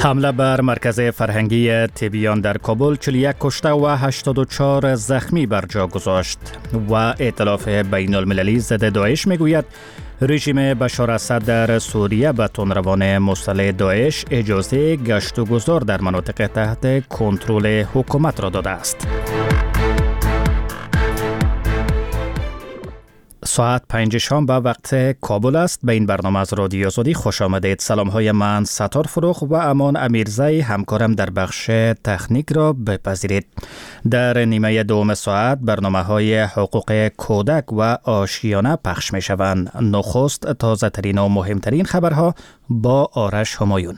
حمله بر مرکز فرهنگی تبیان در کابل 41 کشته و 84 زخمی بر جا گذاشت و ائتلاف بین المللی ضد داعش میگوید رژیم بشار اسد در سوریه به تندروان مسلح داعش اجازه گشت و گذار در مناطق تحت کنترل حکومت را داده است. ساعت 5 شام به وقت کابل است. به این برنامه از رادیو آزادی خوش آمدید. سلام های من ستار فروخ و امان امیرزی همکارم در بخش تکنیک را بپذیرید. در نیمه دوم ساعت برنامه های حقوق کودک و آشیانه پخش می شوند. نخست تازه ترین و مهمترین خبرها با آرش همایون.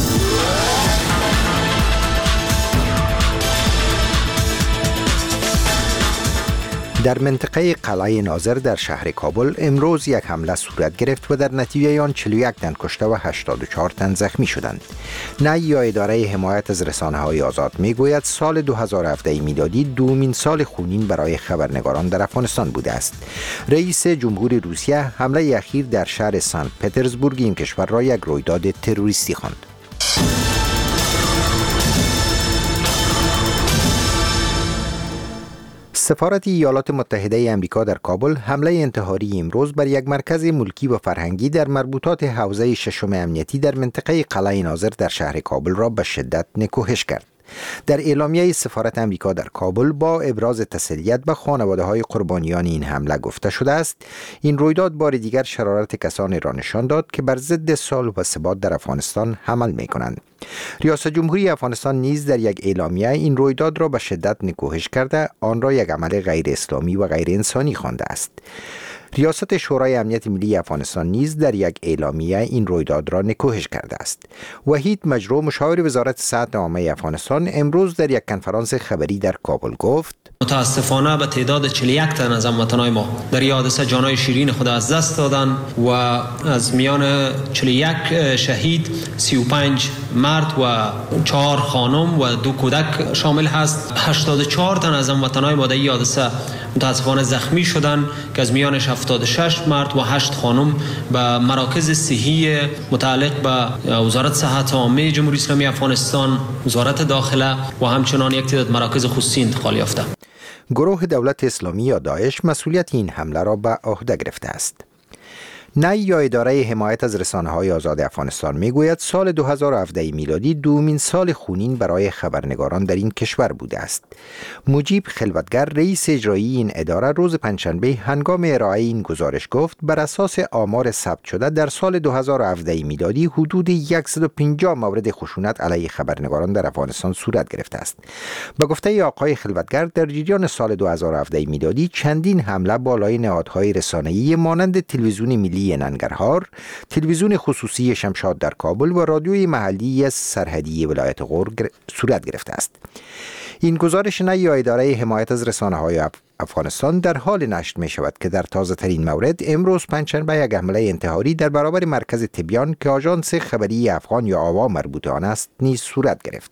در منطقه قلعه ناظر در شهر کابل امروز یک حمله صورت گرفت و در نتیجه آن 41 تن کشته و 84 تن زخمی شدند. نی یا اداره حمایت از رسانه‌های آزاد میگوید سال 2017 میلادی دومین سال خونین برای خبرنگاران در افغانستان بوده است. رئیس جمهور روسیه حمله اخیر در شهر سنت پترزبورگ این کشور را یک رویداد تروریستی خواند. سفارت ایالات متحده آمریکا در کابل حمله انتحاری امروز بر یک مرکز ملکی و فرهنگی در مربوطات حوزه ششم امنیتی در منطقه قلعه ناظر در شهر کابل را به شدت نکوهش کرد. در اعلامیه سفارت آمریکا در کابل با ابراز تسلیت به خانواده‌های قربانیان این حمله گفته شده است این رویداد بار دیگر شرارت کسانی را نشان داد که بر ضد صلح و ثبات در افغانستان عمل می‌کنند. ریاست جمهوری افغانستان نیز در یک اعلامیه این رویداد را به شدت نکوهش کرده آن را یک عمل غیر اسلامی و غیر انسانی خوانده است. ریاست شورای امنیت ملی افغانستان نیز در یک اعلامیه این رویداد را نکوهش کرده است. وحید مجرو مشاور وزارت صحت عامه افغانستان امروز در یک کنفرانس خبری در کابل گفت متاسفانه به تعداد 41 تن از هموطنان ما در این حادثه جانهای شیرین خود از دست دادند و از میان 41 شهید 35 مرد و 4 خانم و 2 کودک شامل هست. 84 تن از هموطنان ما در این حادثه متاسفانه زخمی شدند که از میانش 76 مرد و 8 خانم به مراکز صحی متعلق به وزارت صحت عامه جمهوری اسلامی افغانستان، وزارت داخله و همچنان یک تعداد مراکز خصوصی انتقال یافته. گروه دولت اسلامی یا داعش مسئولیت این حمله را به عهده گرفته است. نی یا اداره حمایت از رسانه‌های آزاد افغانستان میگوید سال 2017 میلادی دومین سال خونین برای خبرنگاران در این کشور بوده است. مجیب خلوتگر رئیس اجرایی این اداره روز پنجشنبه هنگام ارائه این گزارش گفت بر اساس آمار ثبت شده در سال 2017 میلادی حدود 150 مورد خشونت علیه خبرنگاران در افغانستان صورت گرفته است. به گفته آقای خلوتگر در جریان سال 2017 میلادی چندین حمله بالای نهادهای رسانه‌ای مانند تلویزیون ملی ننگرهار، تلویزیون خصوصی شمشاد در کابل و رادیوی محلی سرحدی ولایت غور صورت گرفته است. این گزارش نی یا اداره حمایت از رسانه‌های افغانستان در حال نشر می شود که در تازه ترین مورد امروز پنجشنبه یک حمله انتحاری در برابر مرکز تبیان که آژانس خبری افغان یا آوا مربوط آن است نیز صورت گرفت.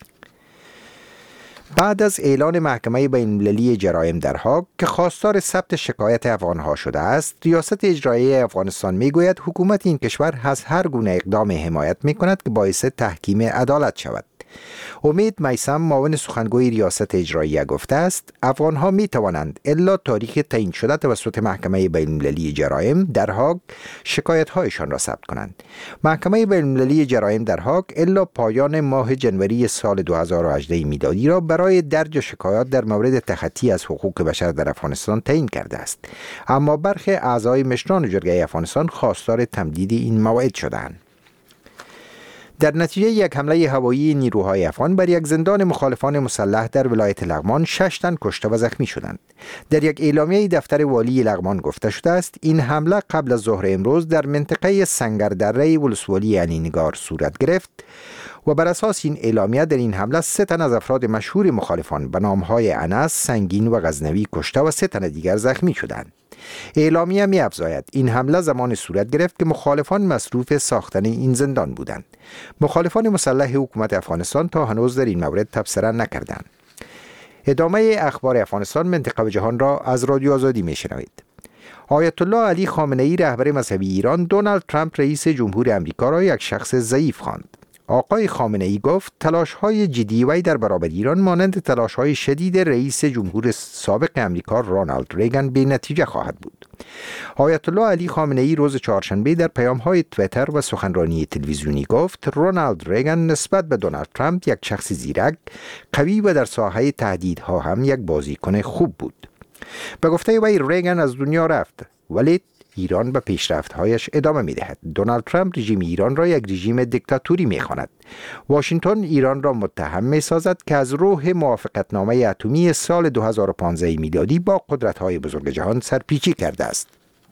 بعد از اعلان محکمه بین المللی جرایم در هاگ که خواستار ثبت شکایت افغانها شده است، ریاست اجرایی افغانستان میگوید حکومت این کشور از هر گونه اقدام حمایت میکند که باعث تحکیم عدالت شود. امید میثم معاون سخنگوی ریاست اجرایی گفته است افغانها می توانند الا تاریخ تعیین شده توسط محکمه بین المللی جرایم در هاگ شکایت هایشان را ثبت کنند. محکمه بین المللی جرایم در هاگ الا پایان ماه جنوری سال 2018 میلادی را برای درج شکایات در مورد تخطی از حقوق بشر در افغانستان تعیین کرده است، اما برخی اعضای مشران جرگه افغانستان خواستار تمدید این موعد شدند. در نتیجه یک حمله هوایی نیروهای افغان بر یک زندان مخالفان مسلح در ولایت لغمان 6 تن کشته و زخمی شدند. در یک اعلامیه دفتر والی لغمان گفته شده است این حمله قبل از ظهر امروز در منطقه سنگردره ولسوالی علینگار صورت گرفت و بر اساس این اعلامیه در این حمله 3 تن از افراد مشهور مخالفان به نامهای انس، سنگین و غزنوی کشته و 3 تن دیگر زخمی شدند. اعلامیه می افزاید این حمله زمان صورت گرفت که مخالفان مصروف ساختن این زندان بودند. مخالفان مسلح حکومت افغانستان تا هنوز در این مورد تبصره نکردند. ادامه اخبار افغانستان، منطقه و جهان را از رادیو آزادی می شنوید. آیت الله علی خامنه‌ای رهبر مذهبی ایران دونالد ترامپ رئیس جمهور آمریکا را یک شخص ضعیف خواند. آقای خامنه‌ای گفت تلاش‌های جدی وی در برابر ایران مانند تلاش‌های شدید رئیس جمهور سابق امریکا رونالد ریگان بی نتیجه خواهد بود. آیت الله علی خامنه‌ای روز چهارشنبه در پیام‌های توییتر و سخنرانی تلویزیونی گفت رونالد ریگان نسبت به دونالد ترامپ یک شخص زیرک، قوی و در ساحه تهدیدها هم یک بازیکن خوب بود. به گفته وی ریگان از دنیا رفت ولی ایران به پیشرفت‌هایش ادامه می‌دهد. دونالد ترامپ رژیم ایران را یک رژیم دیکتاتوری می‌خواند. واشنگتن ایران را متهم می‌سازد که از روح موافقتنامه اتمی سال 2015 میلادی با قدرت‌های بزرگ جهان سرپیچی کرده است.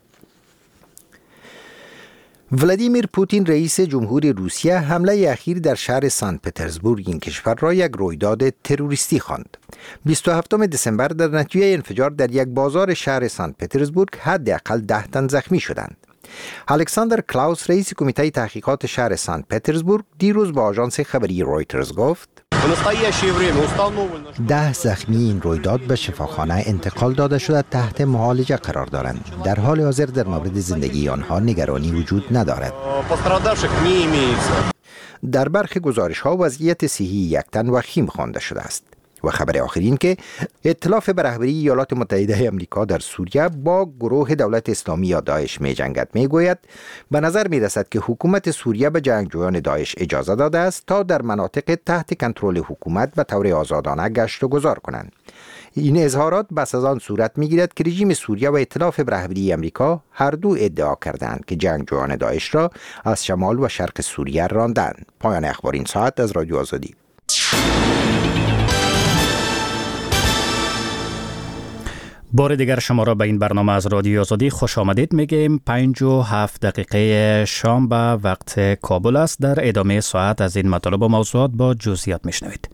ولادیمیر پوتین رئیس جمهور روسیه حمله اخیر در شهر سن پترزبورگ این کشور را یک رویداد تروریستی خواند. 27 دسامبر در نتیجه انفجار در یک بازار شهر سن پترزبورگ حداقل 10 تن زخمی شدند. الکساندر کلاوس رئیس کمیته تحقیقات شهر سن پترزبورگ دیروز با آژانس خبری رویترز گفت 10 زخمی این رویداد به شفاخانه انتقال داده شده تحت معالجه قرار دارند. در حال حاضر در مورد زندگی آنها نگرانی وجود ندارد. در برخی گزارش‌ها وضعیت صحی یک تن وخیم خوانده شده است. و خبر آخرین که ائتلاف به رهبری ایالات متحده آمریکا در سوریه با گروه دولت اسلامی یا داعش می جنگد می گوید به نظر می رسد که حکومت سوریه به جنگجویان داعش اجازه داده است تا در مناطق تحت کنترل حکومت به طور آزادانه گشت و گذار کنند. این اظهارات بس از آن صورت می گیرد که رژیم سوریه و ائتلاف به رهبری آمریکا هر دو ادعا کردند که جنگجویان داعش را از شمال و شرق سوریه راندند. پایان اخبار این ساعت از رادیو آزادی. بار دیگر شما را به این برنامه از رادیو آزادی خوش آمدید میگیم. 5:07 شام به وقت کابل است. در ادامه ساعت از این مطالب و موضوعات با جزئیات میشنوید.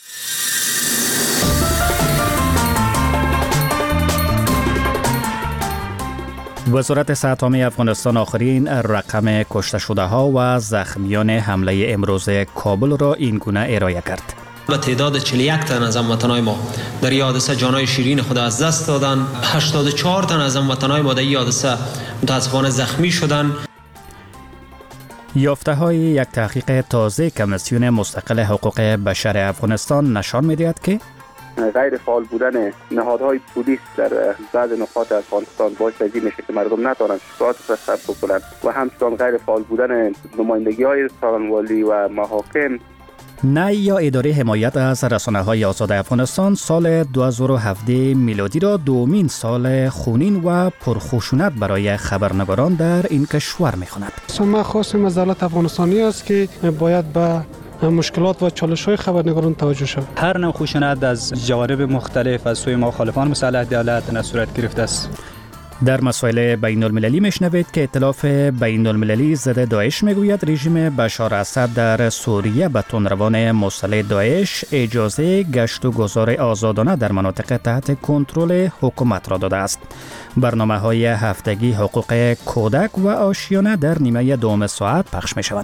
وزارت صحت عامه افغانستان آخرین رقم کشته شده ها و زخمیان حمله امروز کابل را این گونه ارائه کرد. و تعداد 41 تن از هموطنان ما در این حادثه جانای شیرین خود از دست دادن. 84 تن از هموطنان ما در این حادثه متاسفانه زخمی شدند. یافته های یک تحقیق تازه کمیسیون مستقل حقوق بشر افغانستان نشان می‌دهد که غیر فعال بودن نهادهای پلیس در بعض نقاط افغانستان باعث میشه که مردم نتوانند شکایات را ثبت کنند و همچنین غیر فعال بودن نمایندگی‌های څارنوالي و محاکم. نی یا اداره حمایت از رسانه‌های آزاد افغانستان سال 2017 میلادی را دومین سال خونین و پرخشونت برای خبرنگاران در این کشور می‌خواند. سمه خاص مزالت افغانستانی است که باید به مشکلات و چالش‌های خبرنگاران توجه شود. هر نوع خشونت از جوانب مختلف از سوی مخالفان مسلح دولت صورت گرفته است. در مسائل بین المللی میشنوید که ائتلاف بین المللی ضد داعش میگوید رژیم بشار اسد در سوریه به تندروان مسلح داعش اجازه گشت و گذار آزادانه در مناطق تحت کنترل حکومت را داده است. برنامه‌های هفتگی حقوق کودک و آشیانه در نیمه دوم ساعت پخش میشوند.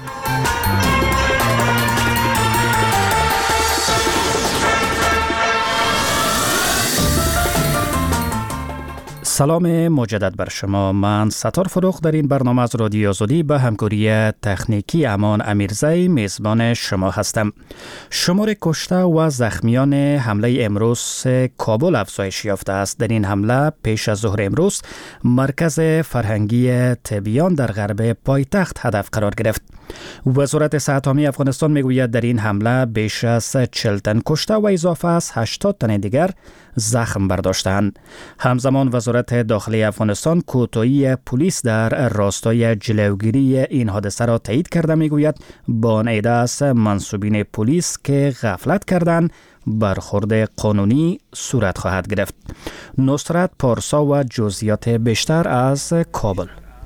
سلام مجدد بر شما. من ستار فروخ در این برنامه از رادیو آزادی به همکاری تکنیکی امان امیرزی میزبان شما هستم. شمار کشته و زخمیان حمله امروز کابل افزایش یافته است. در این حمله پیش از ظهر امروز مرکز فرهنگی تبیان در غرب پایتخت هدف قرار گرفت. وزارت صحت عامه افغانستان میگوید در این حمله بیش از 40 تن کشته و اضافه از 80 تن دیگر زخم برداشتند. همزمان وزارت داخلی افغانستان کوتاهی پلیس در راستای جلوگیری این حادثه را تایید کرده میگوید با آن عده از منصوبین پلیس که غفلت کردند برخورد قانونی صورت خواهد گرفت. نصرت پارسا و جزئیات بیشتر از کابل.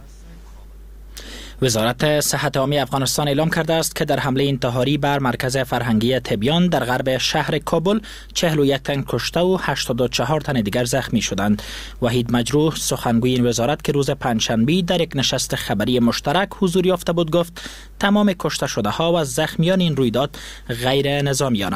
وزارت صحت عامه افغانستان اعلام کرده است که در حمله انتحاری بر مرکز فرهنگی تبیان در غرب شهر کابل 41 تن کشته و 84 تن دیگر زخمی شدند. وحید مجروح سخنگوی این وزارت که روز پنجشنبه در یک نشست خبری مشترک حضور یافته بود گفت تمام کشته شده ها و زخمیان این رویداد غیر نظامیانند.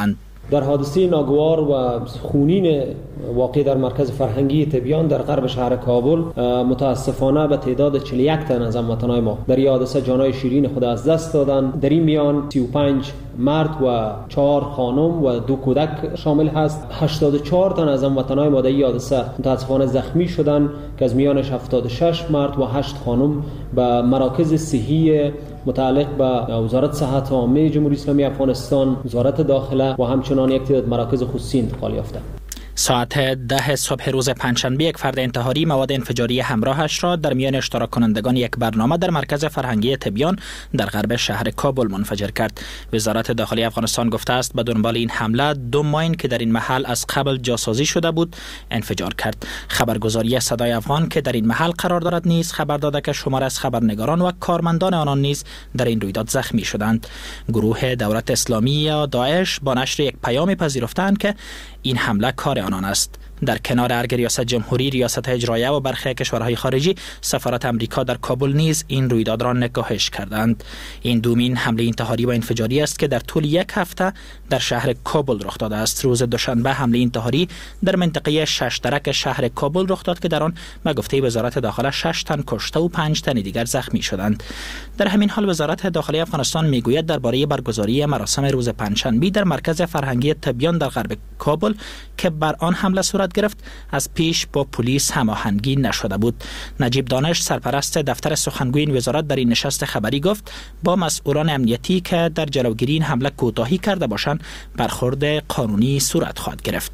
در حادثه ناگوار و خونین واقع در مرکز فرهنگی تبیان در غرب شهر کابل متاسفانه به تعداد 41 تن از هموطنان ما در این حادثه جانای شیرین خود از دست دادن. در این میان 35 مرد و 4 خانم و 2 کودک شامل هست. 84 تن از هموطنان ما در این حادثه متاسفانه زخمی شدند که از میانش 76 مرد و 8 خانم به مراکز صحی متعلق به وزارت صحت عامه جمهوری اسلامی افغانستان، وزارت داخله و همچنان یک تعداد مراکز خصوصی انتقال یافته. ساعت 10 صبح روز پنجشنبه یک فرد انتحاری مواد انفجاری همراهش را در میان اشتراک کنندگان یک برنامه در مرکز فرهنگی تبیان در غرب شهر کابل منفجر کرد. وزارت داخلی افغانستان گفته است به دنبال این حمله 2 ماین که در این محل از قبل جاسازی شده بود انفجار کرد. خبرگزاری صدای افغان که در این محل قرار دارد نیز خبر داده که شماری از خبرنگاران و کارمندان آنان نیز در این رویداد زخمی شدند. گروه دولت اسلامی یا داعش با نشر یک پیام پذیرفتند که این حمله کار آنان است. در کنار ارگ ریاست جمهوری، ریاست اجرایه و برخی کشورهای خارجی، سفارت امریکا در کابل نیز این رویداد را نکاهش کردند. این دومین حمله انتحاری و انفجاری است که در طول یک هفته در شهر کابل رخ داده است. روز دوشنبه حمله انتحاری در منطقه 6 درک شهر کابل رخ داد که در آن به گفته وزارت داخله 6 تن کشته و 5 تن دیگر زخمی شدند. در همین حال وزارت داخلی افغانستان میگوید درباره برگزاری مراسم روز پنجشنبه در مرکز فرهنگی تبیان در غرب کابل که بر آن حمله صورت گرفت از پیش با پلیس هماهنگی نشده بود. نجیب دانش سرپرست دفتر سخنگوی این وزارت در این نشست خبری گفت با مسئولان امنیتی که در جلوگیری این حمله کوتاهی کرده باشند برخورد قانونی صورت خواهد گرفت.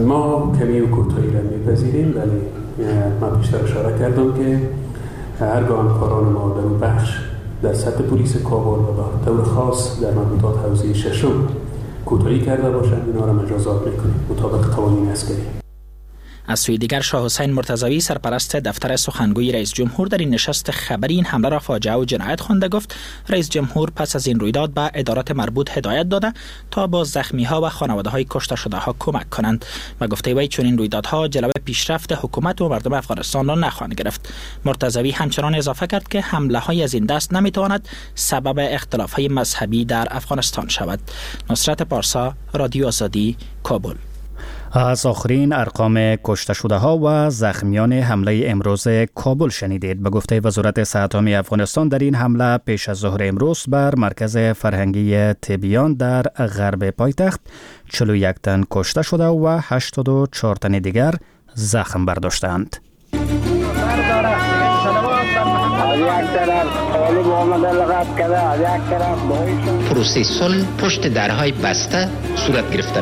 ما کمی کوتاهی را میپذیریم، ولی من بیشتر اشاره کردم که هرگاه همکاران ما در اون بخش در سطح پلیس کابل و به طور خاص در مبودات حوزه ششم کوتاهی کرده باشند اینا را مجازات میکنیم مطابق قوانین عسکری. از سوی دیگر شاه حسین مرتضوی سرپرست دفتر سخنگوی رئیس جمهور در این نشست خبری این حمله را فاجعه و جنایت خوانده. گفت رئیس جمهور پس از این رویداد به ادارات مربوط هدایت داده تا با زخمی ها و خانواده های کشته شده ها کمک کنند و گفته وی چون این رویدادها جلوه پیشرفت حکومت و مردم افغانستان را نخواهند گرفت. مرتضوی همچنان اضافه کرد که حمله های از این دست نمیتواند سبب اختلاف های مذهبی در افغانستان شود. نصرت پارسا، رادیو آزادی، کابل. از آخرین ارقام کشته شده ها و زخمیان حمله امروز کابل شنیدید. به گفته وزارت صحت عامه افغانستان در این حمله پیش از ظهر امروز بر مرکز فرهنگی تبیان در غرب پایتخت 41 تن کشته شده و 84 تن دیگر زخم برداشتند. پروسه صلح پشت درهای بسته صورت گرفتن.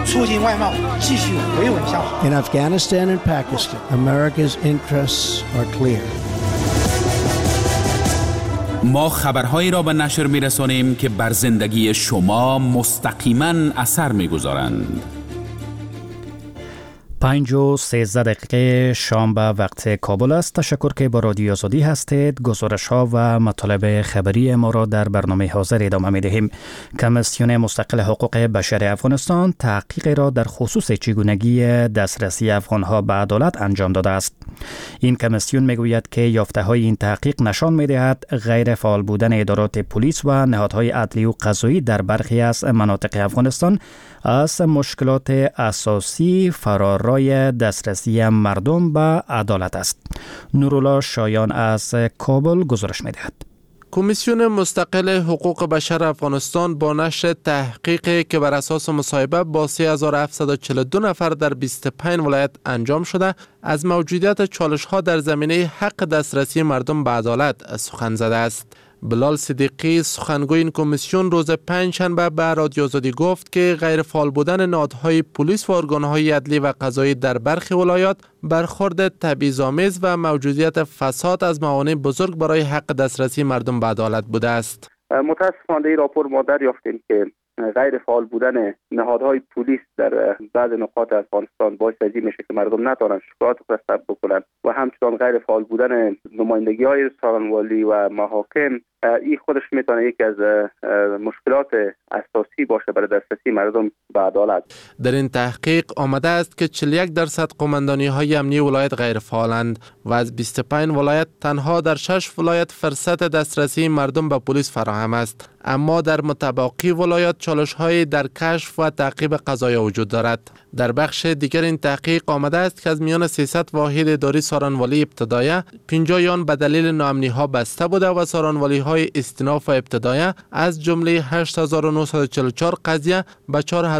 In Afghanistan and Pakistan, America's interests are clear. ما خبرهایی را به نشر می‌رسانیم که بر زندگی شما مستقیما اثر می‌گذارند. 5:13 شام به وقت کابل است. تشکر که با رادیو آزادی هستید. گزارش ها و مطالب خبری ما را در برنامه حاضر ادامه می دهیم. کمیسیون مستقل حقوق بشر افغانستان تحقیق را در خصوص چگونگی دسترسی افغان ها به عدالت انجام داده است. این کمیسیون می گوید که یافته های این تحقیق نشان می دهد غیر فعال بودن ادارات پلیس و نهادهای عدلی و قضایی در برخی از مناطق افغانستان از مشکلات اساسی فرارای دسترسی مردم به عدالت است. نورالله شایان از کابل گزارش می‌دهد. کمیسیون مستقل حقوق بشر افغانستان با نشر تحقیقی که بر اساس مصاحبه با 3742 نفر در 25 ولایت انجام شده از موجودیت چالش‌ها در زمینه حق دسترسی مردم به عدالت سخن زده است. بلال صدیقی سخنگوی این کمیسیون روز پنجشنبه به رادیو آزادی گفت که غیر فعال بودن نهادهای پلیس و ارگانهای عدلی و قضایی در برخی ولایات برخورد تبعیض‌آمیز و موجودیت فساد از موانع بزرگ برای حق دسترسی مردم به عدالت بوده است. متاسفانه این راپور ما دریافتیم که غیر فعال بودن نهادهای پلیس در بعض نقاط افغانستان باعث از این میشه که مردم نتوانند شکایات را ثبت بکنند و همچنان غیر فعال بودن نمایندگی‌های سالنوالی و محاکم این خودش میتونه یکی از مشکلات اساسی باشه برای دسترسی مردم به عدالت. در این تحقیق آمده است که 41% قماندانی های امنی ولایت غیر فعالند و از 25 ولایت تنها در 6 ولایت فرصت دسترسی مردم به پلیس فراهم است. اما در متباقی ولایات چالش‌های در کشف و تعقیب قضایا وجود دارد. در بخش دیگر این تحقیق آمده است که از میان 300 واحد اداری سارانوالی ابتدایه 50 آن به دلیل ناامنی‌ها بسته بوده و سارانوالی‌های استیناف و ابتدایه از جمله 8944 قضیه به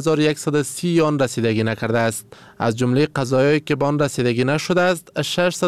4130 آن رسیدگی نکرده است. از جمله قضایایی که به آن رسیدگی نشده است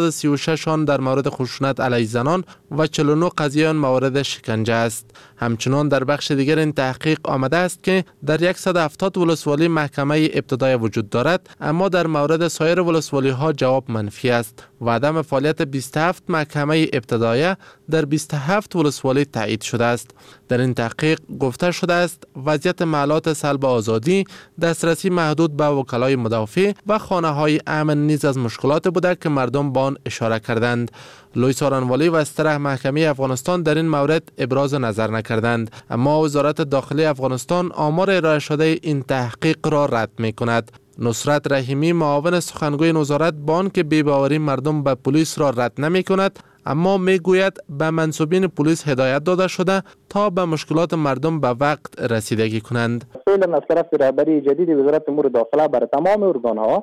636 آن در مورد خشونت علیه زنان و 49 قضیه آن مورد شکنجه است. همچنان در بخش دیگر این تحقیق آمده است که در 170 ولسوالی محکمه ابتدایی وجود دارد، اما در مورد سایر ولسوالی ها جواب منفی است و عدم فعالیت 27 محکمه ابتدایی در 27 ولسوالی تایید شده است. در این تحقیق گفته شده است وضعیت محلات سلب آزادی، دسترسی محدود به وکلای مدافع و خانه های امن نیز از مشکلات بوده که مردم به آن اشاره کردند. لوی سارانوالی و استره محکمه افغانستان در این مورد ابراز نظر نکردند، اما وزارت داخلی افغانستان آمار ارائه شده این تحقیق را رد می کند. نصرت رحیمی معاون سخنگوی وزارت با آنکه بی‌باوری مردم به پلیس را رد نمی کند، اما می گوید به منصوبین پلیس هدایت داده شده تا به مشکلات مردم به وقت رسیدگی کنند. فعلا از طرف رهبری جدید وزارت امور داخله بر تمام ارگان‌ها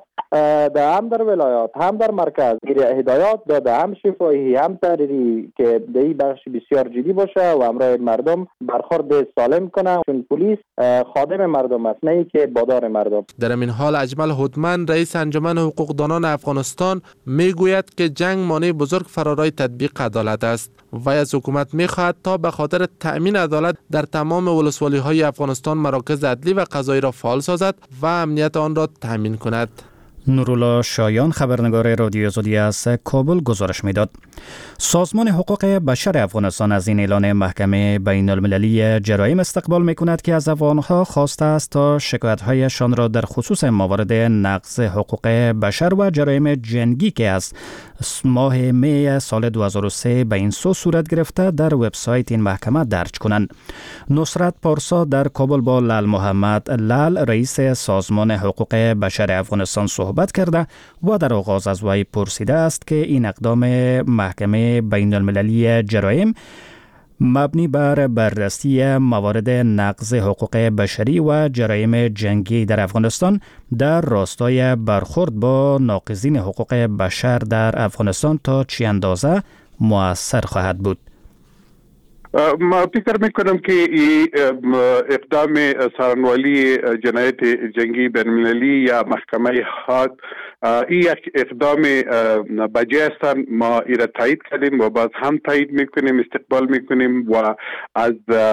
هم در ولایات هم در مرکز هدایات داده، هم شفاهی هم تحریری، که در این بخش بسیار جدی باشه و همراه مردم برخورد سالم کنه، چون پلیس خادم مردم است، نه اینکه بادار مردم. در این حال اجمل هودمن رئیس انجمن حقوقدانان افغانستان می گوید که جنگ مانع بزرگ فرارای تطبیق عدالت است و از حکومت می خواهد تا به خاطر تأمین عدالت در تمام ولسوالی های افغانستان مراکز عدلی و قضایی را فعال سازد و امنیت آن را تأمین کند. نورالله شایان خبرنگار رادیو آزادی از کابل گزارش میداد. سازمان حقوق بشر افغانستان از این اعلان محکمه بین المللی جرایم استقبال میکند که از افغانها خواسته است تا شکایت‌هایشان را در خصوص موارد نقض حقوق بشر و جرایم جنگی که از ماه می سال 2003 به این سو صورت گرفته در وبسایت این محکمه درج کنند. نصرت پارسا در کابل با لال محمد لال رئیس سازمان حقوق بشر افغانستان صحبت کرده و در آغاز از وی پرسیده است که این اقدام محکمه بین المللی جرایم مبنی بر بررسی موارد نقض حقوق بشری و جرایم جنگی در افغانستان در راستای برخورد با ناقضین حقوق بشر در افغانستان تا چه اندازه مؤثر خواهد بود. ما فکر میکنم که اقدام سارانوالی جنایت جنگی بین‌المللی یا محکمه هاگ این یک اقدام بجای است. ما ایره تایید کردیم و باز هم تایید میکنیم، استقبال میکنیم و از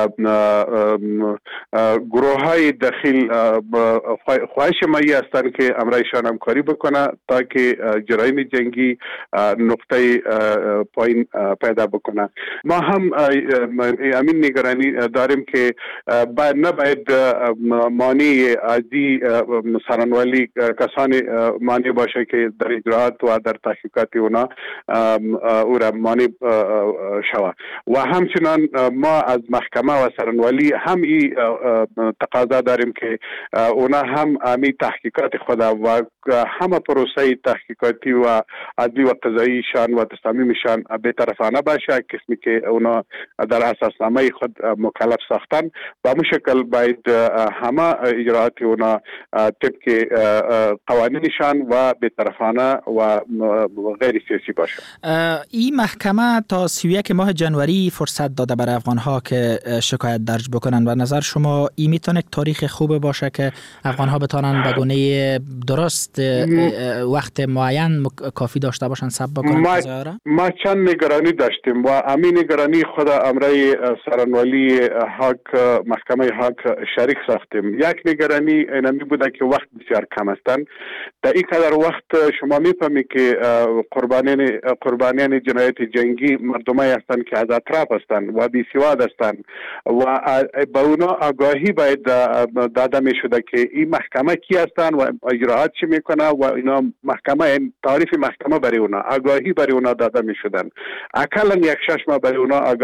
گروه های داخل خواهش ما ای هستند که امرایشان همکاری بکنه تا که جرایم جنگی نقطه پایین پیدا بکنه. ما هم امین نگرانی داریم که نباید مانع عادی سارانوالی کسان مانع باشه که در اجراعات و در تحقیقات اونا او را مانع شود و همچنان ما از محکمه و سارانوالی هم این تقاضا داریم که اونا هم امی تحقیقات خود و همه پروسه تحقیقاتی و عدلی و قضاییشان و تصامیمشان به طرفانه باشه، قسمی که اونا در اساسنامه خود مکلف ساختن و مشکل باید همه اجراعات اونا طبق قوانینشان و به طرفانه و غیر سیاسی باشه. این محکمه تا 31 ماه جنوری فرصت داده برای افغانها که شکایت درج بکنن و نظر شما این میتونه تاریخ خوب باشه که افغانها بتونن به گونه درست وقت معین کافی داشته باشن صبر بکنن؟ ما چند نگرانی داشتیم و همین نگرانی خود امرای سارانوالی هاگ محکمه هاگ شریک ساختیم. یک نگرانی اینمی بوده که وقت بسیار کم هستند. در این قدر وقت شما میفهمید که قربانیان جنایت جنگی مردمایی هستند که از اطراف هستند و بی‌سواد هستند و با اونا آگاهی باید داده می شده که این محکمه کی هستند و اجراعات چی میکنه و اینا محکمه تعریف محکمه برای اونا آگاهی برای اونا داده می شدن. اقلا یک 6 ماه برای اونا آگاهی داده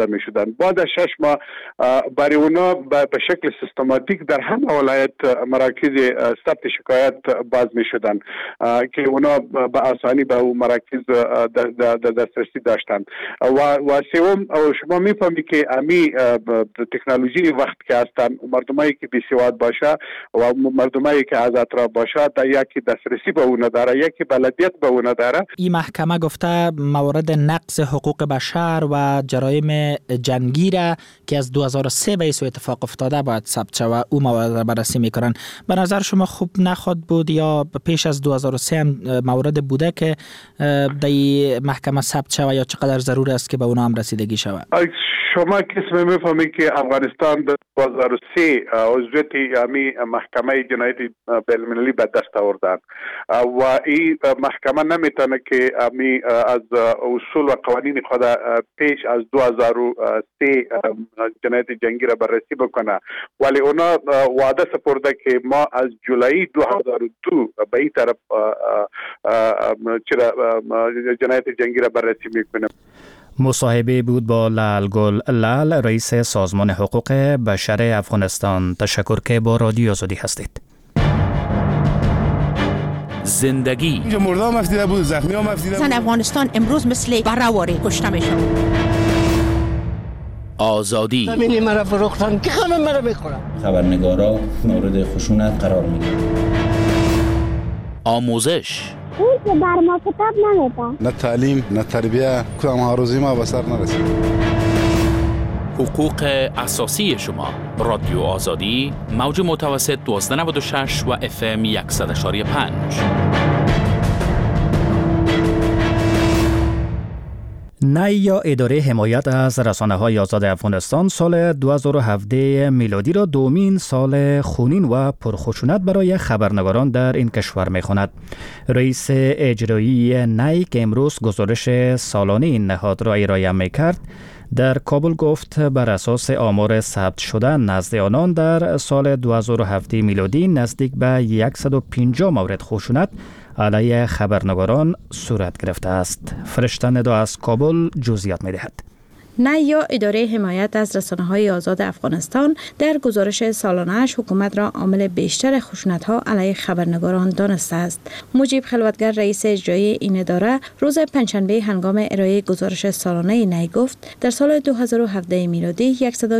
می شدن. بعد از 6 ماه برای اونا به شکل سیستماتیک در همه ولایت مراکز ثبت شکایت باز می شدن که اونا به آسانی به اون مراکز دسترسی داشتن. و سوم شما میفهمی که امی تکنولوژی وقت که هستن مردمایی که بی‌سواد باشه و مردمایی که از اطراف باشه در یکی دسترسی به اون نداره، یکی بلدیت به اون نداره. این محکمه گفته مورد نقض حقوق بشر و جرایم جنگی را که از 2003 به سو اتفاق افتاده باید ثبت شود، او موارد را بررسی میکنن. به نظر شما خوب نخواد بود یا پیش از 2003 هم مورد بوده که در محکمه ثبت شود یا چقدر ضرور است که به اونا هم رسیدگی شود؟ شما کسی میفهمی که افغانستان در 2003 عضویت امی محکمه جنایت بین‌المللی به دست آوردن و این محکمه نمیتونه که امی از اصول و قوانین خود پیش از 2003 جنایت جنگی را بررسی بکنه، ولی اونا وعده سپرده که ما از جولای 2002 به این طرف جنایت جنگی را بررسی میکنیم. مصاحبه بود با لالگل لال، رئیس سازمان حقوق بشر افغانستان. تشکر که با رادیو آزادی هستید. زندگی اینجا مرده هم افتیده بود، زخمی هم افتیده بود. افغانستان امروز مثل بره‌واری کشته میشه. آزادی زمینی مرا فروختن که همه مرا میخورن. خبرنگارا مورد خشونت قرار میگیرن. آموزش اون که بر ما کتاب نمیده. نه تعلیم نه تربیه، کدام هاروزی ما به سر نرسید. حقوق اساسی شما. رادیو آزادی، موج متوسط 1296 و FM 100.5. نی یا اداره حمایت از رسانه‌های آزاد افغانستان سال 2017 میلادی را دومین سال خونین و پرخشونت برای خبرنگاران در این کشور می‌خواند. رئیس اجرایی نی که امروز گزارش سالانه این نهاد را ارائه می‌کرد، در کابل گفت بر اساس آمار ثبت شده نزد آنان در سال 2017 میلادی نزدیک به 150 مورد خشونت علیه خبرنگاران صورت گرفته است. فرشته ندا از کابل جزئیات می‌دهد. نی یا اداره حمایت از رسانه‌های آزاد افغانستان در گزارش سالانه‌اش حکومت را عامل بیشتر خشونت‌ها علیه خبرنگاران دانسته است. مجیب خلوتگر رئیس اجرایی این اداره روز پنجشنبه هنگام ارائه گزارش سالانه نی گفت در سال 2017 میلادی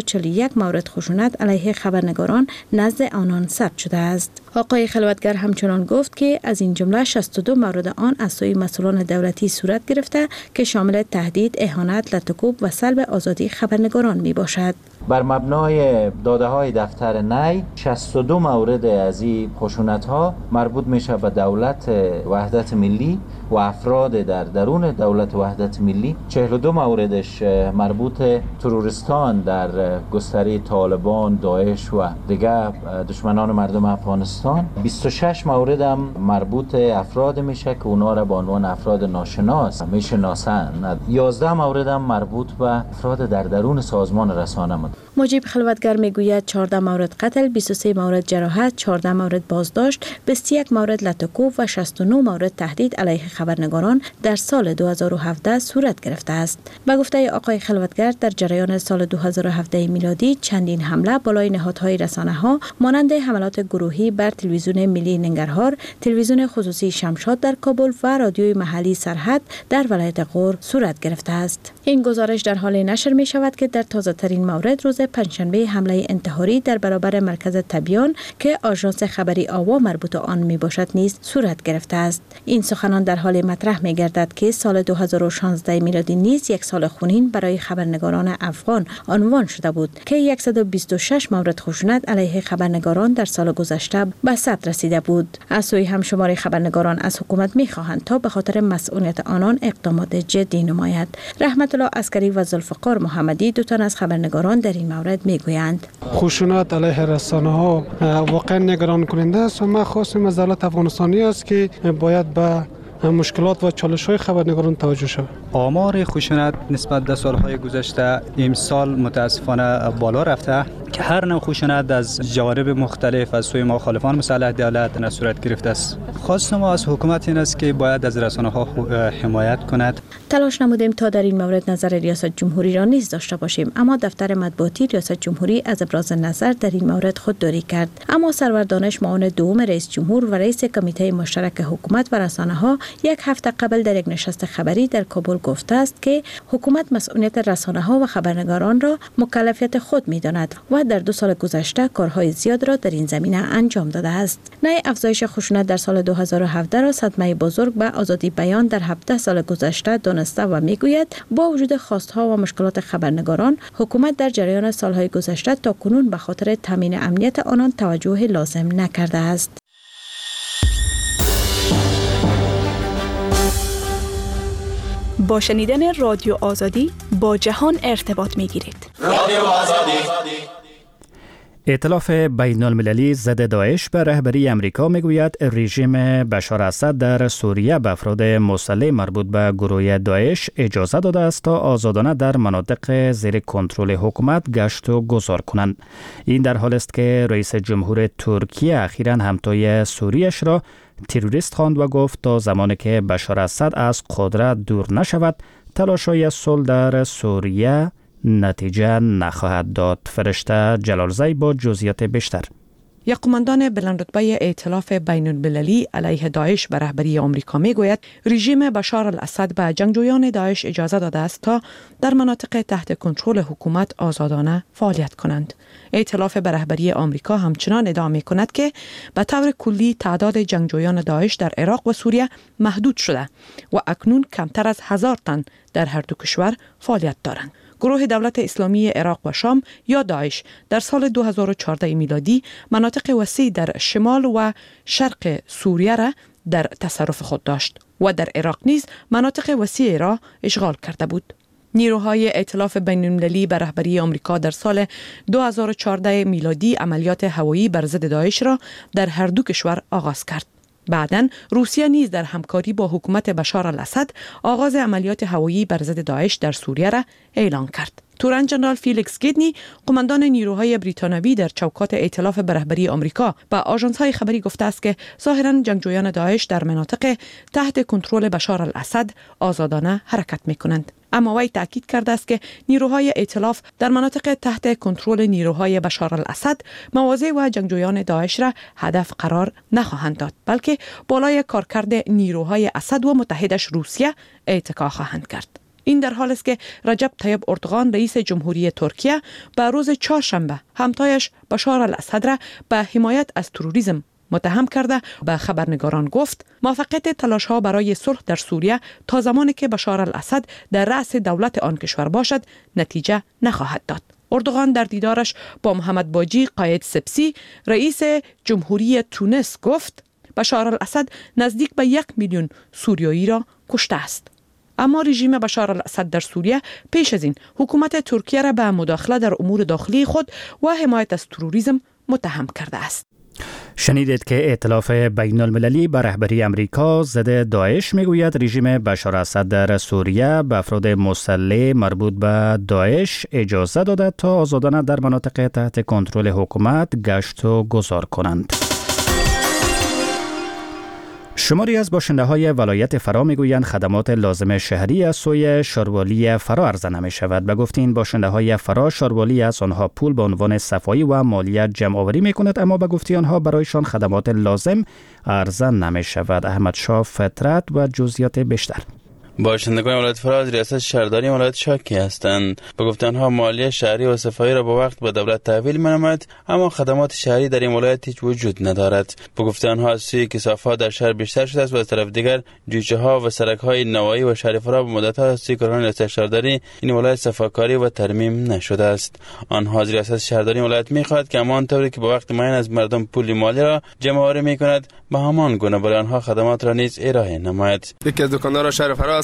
141 مورد خشونت علیه خبرنگاران نزد آنان ثبت شده است. آقای خلوتگر همچنان گفت که از این جمله 62 مورد آن از سوی مسئولان دولتی صورت گرفته که شامل تهدید، اهانت، لطکوب و سلب آزادی خبرنگاران می باشد. بر مبنای داده های دفتر نی 62 مورد از این خشونت‌ها مربوط میشه به دولت وحدت ملی و افراد در درون دولت وحدت ملی. 42 موردش مربوط تروریستان در گستره طالبان، داعش و دیگر دشمنان مردم افغانستان. 26 مورد هم مربوط افراد میشه که اونا را به عنوان افراد ناشناس میشناسند. 11 مورد هم مربوط به افراد در درون سازمان رسانه. مجیب خلوتگر میگوید 14 مورد قتل، 23 مورد جراحت، 14 مورد بازداشت، 21 مورد لطکوب و 69 مورد تهدید علیه خبرنگاران در سال 2017 صورت گرفته است. به گفته آقای خلوتگر در جریان سال 2017 میلادی چندین حمله بالای نهادهای رسانه‌ها مانند حملات گروهی بر تلویزیون ملی ننگرهار، تلویزیون خصوصی شمشاد در کابل و رادیوی محلی سرحد در ولایت غور صورت گرفته است. این گزارش در حال نشر می شود که در تازه ترین مورد روز پنجشنبه حمله انتحاری در برابر مرکز تبیان که آژانس خبری آوا مربوط آن می باشد نیز صورت گرفته است. این سخنان در حال مطرح می گردد که سال 2016 میلادی نیز یک سال خونین برای خبرنگاران افغان عنوان شده بود که 126 مورد خشونت علیه خبرنگاران در سال گذشته به ثبت رسیده بود. از سوی همشمار خبرنگاران از حکومت می خواهند تا به خاطر مسئولیت آنان اقدامات جدی نماید. رحمت الله عسکری و ذوالفقار محمدی دو تن از خبرنگاران در این مورد میگویند خشونت علیه رسانه‌ها واقعا نگران کننده است و ما خواستیم از دولت افغانستانی است که باید به مشکلات و چالش‌های خبرنگاران توجه شود. آمار خشونت نسبت به سال‌های گذشته امسال متاسفانه بالا رفته هر نوع خشونت از جوانب مختلف از سوی مخالفان مسلح دولت صورت گرفته است. خواست ما از حکومت این است که باید از رسانه‌ها حمایت کند. تلاش نمودیم تا در این مورد نظر ریاست جمهوری را نیز داشته باشیم، اما دفتر مطبوعاتی ریاست جمهوری از ابراز نظر در این مورد خودداری کرد. اما سرور دانش، معاون دوم رئیس جمهور و رئیس کمیته مشترک حکومت و رسانه‌ها یک هفته قبل در یک نشست خبری در کابل گفته است که حکومت مسئولیت رسانه‌ها و خبرنگاران را مکلفیت خود می‌داند و در 2 سال گذشته کارهای زیاد را در این زمینه انجام داده است. نه افزایش خشونت در سال 2017 را صدمه بزرگ به آزادی بیان در 17 سال گذشته دانسته و میگوید با وجود خواستها و مشکلات خبرنگاران، حکومت در جریان سالهای گذشته تا کنون به خاطر تامین امنیت آنان توجه لازم نکرده است. با شنیدن رادیو آزادی با جهان ارتباط می‌گیرید. رادیو آزادی. ائتلاف بین المللی ضد داعش به رهبری امریکا میگوید رژیم بشار اسد در سوریه به افراد مسلح مربوط به گروه داعش اجازه داده است تا آزادانه در مناطق زیر کنترل حکومت گشت و گذار کنند. این در حالی است که رئیس جمهور ترکیه اخیراً همتای سوریش را تروریست خواند و گفت تا زمانی که بشار اسد از قدرت دور نشود تلاش‌های صلح در سوریه نتیجه نخواهد داد. فرشته جلالزی با جزئیات بیشتر. یک قماندان بلندرتبه ائتلاف بین المللی علیه داعش به رهبری آمریکا میگوید رژیم بشار الاسد به جنگجویان داعش اجازه داده است تا در مناطق تحت کنترل حکومت آزادانه فعالیت کنند. ائتلاف به رهبری آمریکا همچنان ادعا میکند که به طور کلی تعداد جنگجویان داعش در عراق و سوریه محدود شده و اکنون کمتر از 1000 تن در هر دو کشور فعالیت دارند. گروه دولت اسلامی عراق و شام یا داعش در سال 2014 میلادی مناطق وسیع در شمال و شرق سوریه را در تصرف خود داشت و در عراق نیز مناطق وسیع را اشغال کرده بود. نیروهای ائتلاف بین المللی به رهبری آمریکا در سال 2014 میلادی عملیات هوایی بر ضد داعش را در هر دو کشور آغاز کرد. بعداً روسیه نیز در همکاری با حکومت بشار الاسد آغاز عملیات هوایی بر ضد داعش در سوریه را اعلان کرد. تورن جنرال فیلیکس گیدنی، قماندان نیروهای بریتانوی در چوکات ائتلاف به رهبری آمریکا، به آژانس‌های خبری گفته است که ظاهراً جنگجویان داعش در مناطق تحت کنترل بشار الاسد آزادانه حرکت می‌کنند. اما وی تاکید کرده است که نیروهای ائتلاف در مناطق تحت کنترل نیروهای بشار الاسد مواضع و جنگجویان داعش را هدف قرار نخواهند داد، بلکه بالای کارکرد نیروهای اسد و متحدش روسیه اتکا خواهند کرد. این در حالی است که رجب طیب اردوغان رئیس جمهوری ترکیه به روز چهارشنبه همتایش بشار الاسد را به حمایت از تروریسم متهم کرده به خبرنگاران گفت موفقیت تلاش‌ها برای صلح در سوریه تا زمانی که بشار الاسد در رأس دولت آن کشور باشد نتیجه نخواهد داد. اردوغان در دیدارش با محمد باجی قاید سبسی رئیس جمهوری تونس گفت بشار الاسد نزدیک به 1 میلیون سوریایی را کشته است. اما رژیم بشار الاسد در سوریه پیش از این حکومت ترکیه را به مداخله در امور داخلی خود و حمایت از تروریسم متهم کرده است. شنیدید که ائتلاف بین المللی به رهبری امریکا ضد داعش میگوید رژیم بشار اسد در سوریه به افراد مسلح مربوط به داعش اجازه داده تا آزادانه در مناطق تحت کنترل حکومت گشت و گذار کنند. شماری از باشنده‌های ولایت فرا میگویند خدمات لازم شهری از سوی شاروالی فرا عرضه نمی شود. به گفته این باشنده‌های فرا شاروالی از آنها پول به عنوان صفایی و مالیات جمع آوری می کند، اما به گفته آنها برایشان خدمات لازم عرضه نمی شود. احمد شاه فطرت و جزئیات بیشتر. باشندگان ولایت فرا از ریاست شهرداری ولایت شاکی هستند. به گفته آنها مالیه شهری و صفایی را با وقت به دولت تحویل می‌نماید، اما خدمات شهری در این ولایت هیچ وجود ندارد. به گفته آنها از سوی کثافات در شهر بیشتر شده است و از طرف دیگر جوجه‌ها و سرک‌های نوایی و شهر فرا به مدت‌ها از سوی کارکنان ریاست شهرداری این ولایت صفاکاری و ترمیم نشده است. آنها از ریاست شهرداری ولایت می‌خواهند که همان طوری که به وقت معین از مردم پول مالی را جمع آوری می‌کند به همان گونه برای آنها خدمات را نیز ارائه نماید. یکی از دکانداران شهر فرا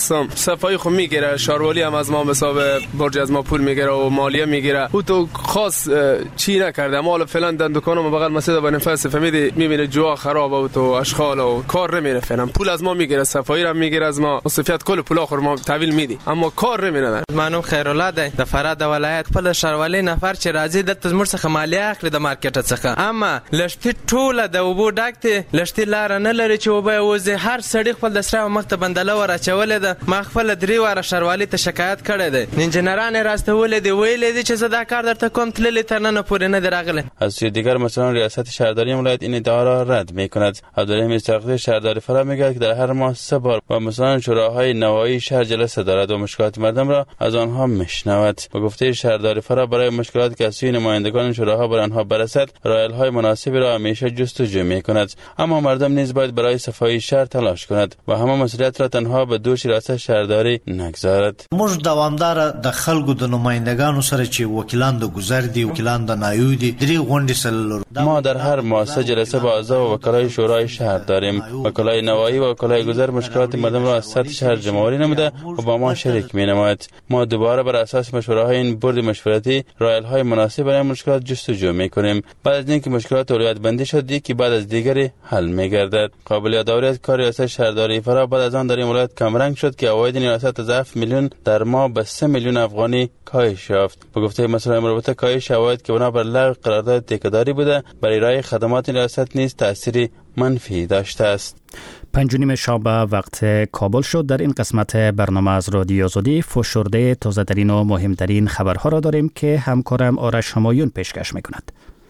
هستم. صفایی خو میگیره، شاروالی هم از ما حساب برج از ما پول میگیره و مالیه میگیره. او تو خاص چی نکرده. ما حالا فعلا در دکانم بغل مسجد با نفس فهمیدی میبینه جوا خرابه و تو اشغال و کار نمیره. فعلا پول از ما میگیره، صفایی رو میگیره از ما، مصرفیات کل پول آخر ما تحویل میدی، اما کار نمیره. منو خیرالله ده د فراد ولایت په شاروالی نفر چې راځي د تزمر څخه مالیه اخلي د مارکیټ څخه، اما لشتي ټوله د وبو ډاکته لشتي لار نه لري چې وبه وځي. هر سړی خپل د سره مخته بندله ورچولې ده. ما خپل 3 واره شاروالی ته شکایت کړی ده. انجنیران راستولې دی ویلې دي چې زدا کار درته کوم تللی تر نن پورې نه دراغله. از سوی دیگر مثلا ریاست شهرداری ولایت این ادعا را رد میکند. عبدالرحیم استقلی شهرداری فرا میگوید که در هر ماه 3 بار با مثلا شوراهای نوایی شهر جلسه دارد و مشکلات مردم را از آنها میشنود. با گفته شهرداری فرا برای مشکلات که از سوی نمایندگان شوراها بر آنها برسد راه‌های مناسبی را همیشه جستجو میکند، اما مردم نیز باید برای صفای شهر تلاش کند و همه مسئولیت را تنها به دوش ریاست شهرداری نگذارد. موږ دوامدار د خلکو د نمایندگانو سره چې وکیلان د گذر دي، وکیلان د نایو دي، درې غونډې سره ما در هر مؤسسه جلسه با اعضا و وکلای شورای شهر داریم. وکلای نوایی و وکلای گذر مشکلات مردم را از سطح شهر جمع‌آوری نموده و با ما شریک می‌نماید. ما دوباره بر اساس مشوره‌های این بورد مشورتی راه‌های مناسب برای مشکلات جستجو می‌کنیم. بعد از اینکه مشکلات اولویت بندی شد، یکی بعد از دیگری حل می‌گردد. قابل یادآوری است کار ریاست شهرداری فرا بعد از آن در این ولایت کمرنگ شد که عواید این ریاست از 7 میلیون در ماه به 3 میلیون افغانی کاهش یافت. به گفته مسئولان مربوطه کاهش عواید که بنا بر لغو قرارداد تکیه‌داری بوده برای ارائه خدمات این ریاست نیز تأثیری منفی داشته است. 5 شنبه وقت کابل شد. در این قسمت برنامه از رادیو آزادی فشرده تازه‌ترین و مهمترین خبرها را داریم که همکارم آرش همایون پیشکش می‌کند.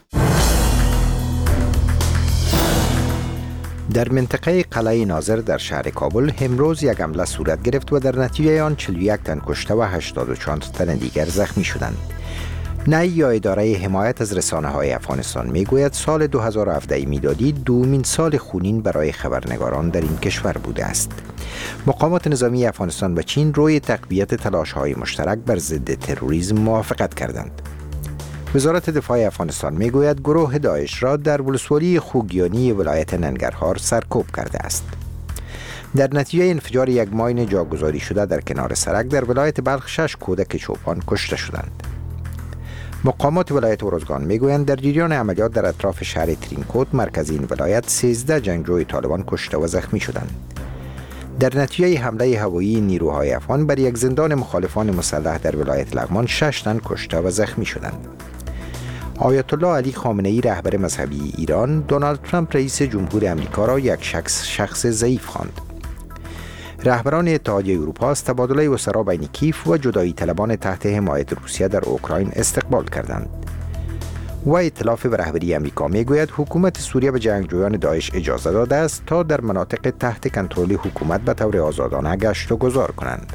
در منطقه قلعه ناظر در شهر کابل امروز یک حمله صورت گرفت و در نتیجه آن 41 تن کشته و 84 تن دیگر زخمی شدند. نی یا اداره حمایت از رسانه‌های افغانستان میگوید سال 2017 میلادی دومین سال خونین برای خبرنگاران در این کشور بوده است. مقامات نظامی افغانستان و چین روی تقویت تلاش‌های مشترک بر ضد تروریسم موافقت کردند. وزارت دفاع افغانستان میگوید گروه داعش را در ولسوالی خوگیانی ولایت ننگرهار سرکوب کرده است. در نتیجه انفجار یک ماین جاگذاری شده در کنار سرک در ولایت بلخ 6 کودک چوپان کشته شدند. مقامات ولایت ارزگان میگویند در جریان عملیات در اطراف شهر ترینکوت مرکز این ولایت 13 جنگجوی طالبان کشته و زخمی شدند. در نتیجه حمله هوایی نیروهای افغان بر یک زندان مخالفان مسلح در ولایت لغمان 6 تن کشته و زخمی شدند. آیت الله علی خامنه ای رهبر مذهبی ایران دونالد ترامپ رئیس جمهور امریکا را یک شخص ضعیف خواند. رهبران اتحادیه اروپا از تبادله وزرا بین کیف و جدایی طلبان تحت حمایت روسیه در اوکراین استقبال کردند. و ائتلاف به رهبری امریکا میگوید حکومت سوریه به جنگجویان داعش اجازه داده است تا در مناطق تحت کنترل حکومت به طور آزادانه گشت و گذار کنند.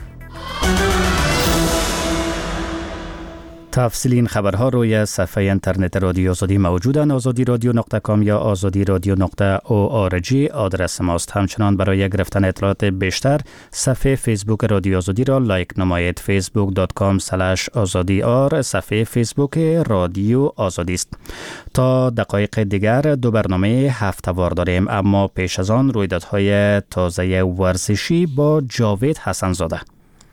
تفصیل این خبرها روی صفحه اینترنت رادیو آزادی موجودند. azadiradyo.com یا azadiradio.org آدرس ماست. همچنان برای گرفتن اطلاعات بیشتر صفحه فیسبوک رادیو آزادی را لایک نمایید. facebook.com/azadiar صفحه فیسبوک رادیو آزادی است. تا دقایق دیگر 2 برنامه هفته‌وار داریم، اما پیش از آن رویدادهای تازه ورزشی با جاوید حسن زاده.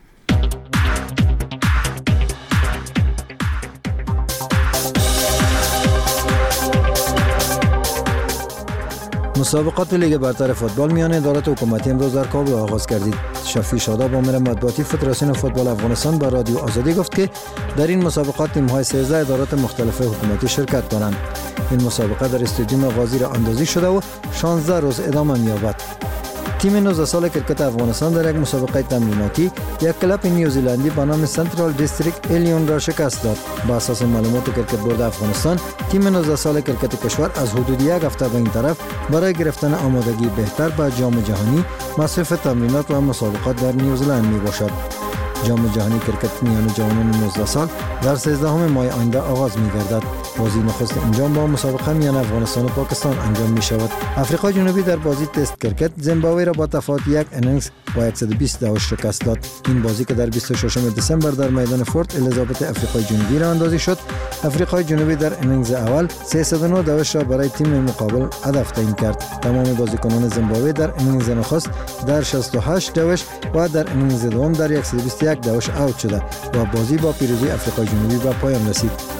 مسابقات لیگ برتر فوتبال میان ادارات حکومتی امروز در کابل آغاز گردید. شفیع شاداب امیر مطبوعاتی فدراسیون فوتبال افغانستان به رادیو آزادی گفت که در این مسابقات تیم‌های 13 ادارات مختلف حکومتی شرکت دارند. این مسابقه در استادیوم غازی را اندازی شده و 16 روز ادامه می‌یابد. تیم 19 سال کرکت افغانستان در یک مسابقه تمریناتی یک کلاب نیوزیلندی به نام سنترال دیستریکت الیون را شکست داد. با اساس معلومات کرکت بورد افغانستان، تیم 19 سال کرکت کشور از حدود یک هفته به این طرف برای گرفتن آمادگی بهتر به جام جهانی مصرف تمرینات و مسابقات در نیوزیلند می باشد. جام جهانی کرکت میان جوانان 19 سال در 13 ماه آینده آغاز می‌گردد. بازی نخست این جام با مسابقه میان افغانستان و پاکستان انجام می‌شود. آفریقای جنوبی در بازی تست کرکت زیمبابوه را با تفاوت یک انینگز با 120 داوش شکست داد. این بازی که در 26 دسامبر در میدان فورت الیزابت آفریقای جنوبی راه اندازی شد، آفریقای جنوبی در انینگز اول 309 داوش را برای تیم مقابل هدف تعیین کرد. تمام بازیکنان زیمبابوه در انینگز نخست در 68 داوش و در انینگز دوم در 121 داوش اوت شده و بازی با پیروزی آفریقای جنوبی به پایان رسید.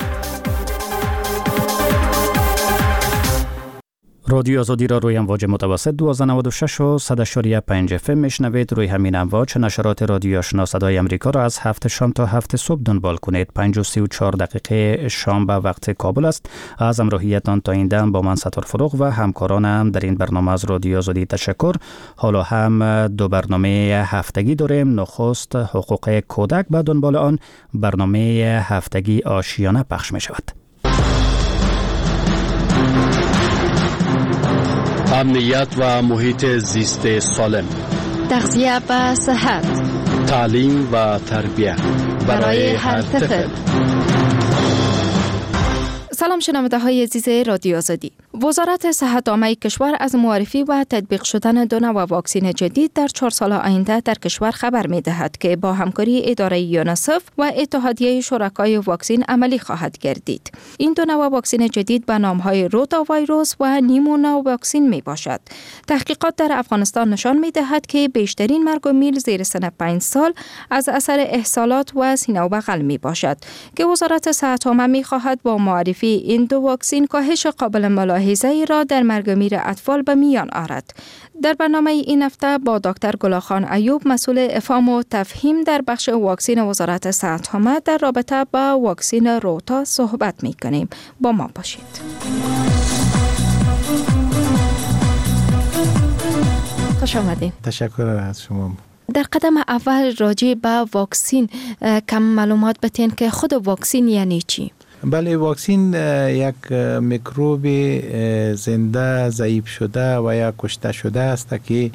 رادیو آزادی را روی امواج متوسط 1296 و 100.5 FM میشنوید. روی همین امواج نشرات رادیو آشنا صدای امریکا را از 7 شام تا 7 صبح دنبال کنید. 5:34 شام به وقت کابل است. از همراهیتان تا این دم با من ستار فروغ و همکارانم در این برنامه از رادیو آزادی تشکر. حالا هم دو برنامه هفتگی داریم. نخست حقوق کودک، به دنبال آن برنامه هفتگی آشیانه پخش می شود. امنیت و محیط زیست سالم، تغذیه و صحت، تعلیم و تربیت برای هر طفل. سلام شنونده های عزیز رادیو آزادی. وزارت صحت عامه کشور از معرفی و تطبیق شدن دو نوع واکسن جدید در 4 سال آینده در کشور خبر می دهد که با همکاری اداره یونیسف و اتحادیه شرکای واکسن عملی خواهد گردید. این دو نوع واکسن جدید به نام‌های روتا ویروس و نیمونا واکسن می باشد. تحقیقات در افغانستان نشان می دهد که بیشترین مرگ و میل زیر سن 5 سال از اثر احصالات و سینه و بغل می باشد که وزارت صحت عامه می خواهد با معرفی این دو واکسن کاهش قابل ملاحظه‌ای را در مرگ و میر اطفال به میان آورد. در برنامه این هفته با دکتر گلاخان ایوب، مسئول افهام و تفهیم در بخش واکسن وزارت صحت عامه در رابطه با واکسن روتا صحبت می‌کنیم. با ما باشید. خوش آمدید. تشکر از شما. در قدم اول راجع به واکسن کم معلومات بتین که خود واکسن یعنی چی؟ بله، واکسن یک میکروب زنده ضعیف شده و یا کشته شده است که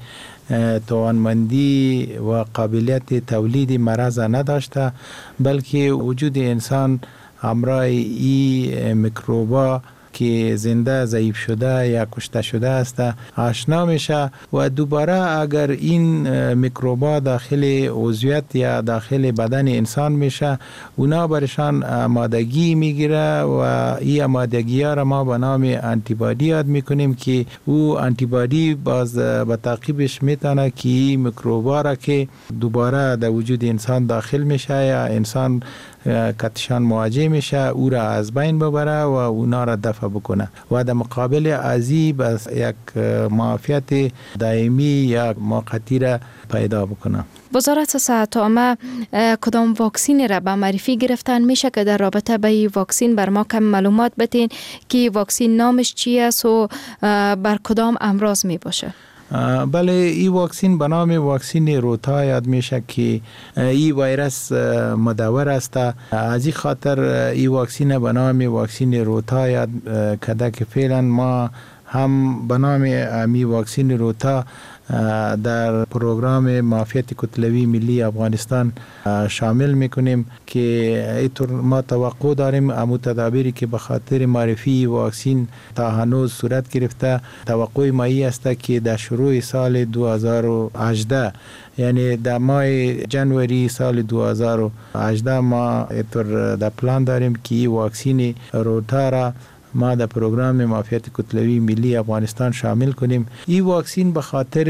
توانمندی و قابلیت تولید مرض نداشته، بلکه وجود انسان همراه این میکروبا که زنده ضعیف شده یا کشته شده است آشنا میشه و دوباره اگر این میکروبا داخل عضویت یا داخل بدن انسان میشه، اونا برشان آمادگی میگیره و این آمادگی ها را ما به نام آنتیبادی یاد میکنیم که او آنتیبادی باز به تعقیبش میتونه که این میکروبا را که دوباره در وجود انسان داخل میشه یا انسان کتشان مواجه میشه او را از بین ببره و اونا را دفع بکنه و در مقابل ازی بس یک معافیت دائمی یا موقتی را پیدا بکنه. وزارت صحت عامه کدام واکسن را به معرفی گرفتن میشه که در رابطه با این واکسن بر ما کم معلومات بدین که واکسن نامش چی است و بر کدام امراض می باشه؟ بله، این واکسن به نام واکسن روتا یاد میشه که این ویروس مدور است. از این خاطر این واکسن به نام واکسن روتا یاد کرده که فعلا ما هم به نام امی واکسن روتا در پروگرام معافیت کتلوی ملی افغانستان شامل میکنیم که اینطور ما توقع داریم امو تدابیری که به خاطر معرفی واکسن تا هنوز صورت گرفته، توقع ما ای است که در شروع سال 2018 یعنی در ماه جنوری سال 2018 ما اینطور در پلان داریم که این واکسن روتا را ما در پروگرام معافیت کتلوی ملی افغانستان شامل کنیم. این واکسن به خاطر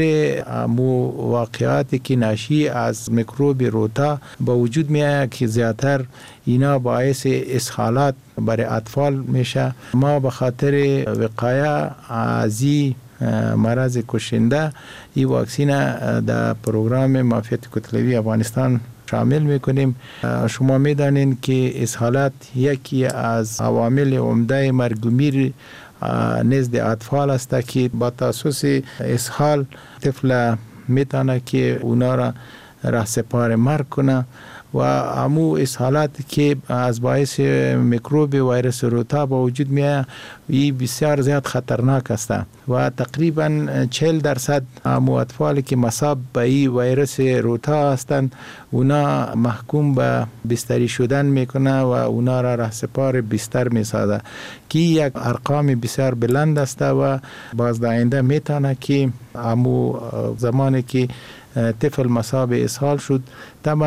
واقعاتی که ناشی از میکروب روتا با وجود میاد که زیادتر اینا باعث اسهالات برای اطفال میشه، ما به خاطر وقایه از مرض کشنده این واکسن در پروگرام معافیت کتلوی افغانستان شامل میکنیم. شما میدانید که اسهالات یکی از عوامل عمده مرگ و میر نزد اطفال است که با تاسوس اسهال طفل میتونه که اونا را رهسپار مرگ کنه و امو اسهالات که از باعث میکروب ویروس روتا به وجود میاد این بسیار زیاد خطرناک است و تقریبا 40% امو اطفالی که مصاب به این ویروس روتا هستند اونا محکوم به بستری شدن میکنه و اونا را رهسپار بستر میسازه که یک ارقام بسیار بلند است و باز در آینده میتونه که امو زمانی که طفل مصاب اسهال شد طبعا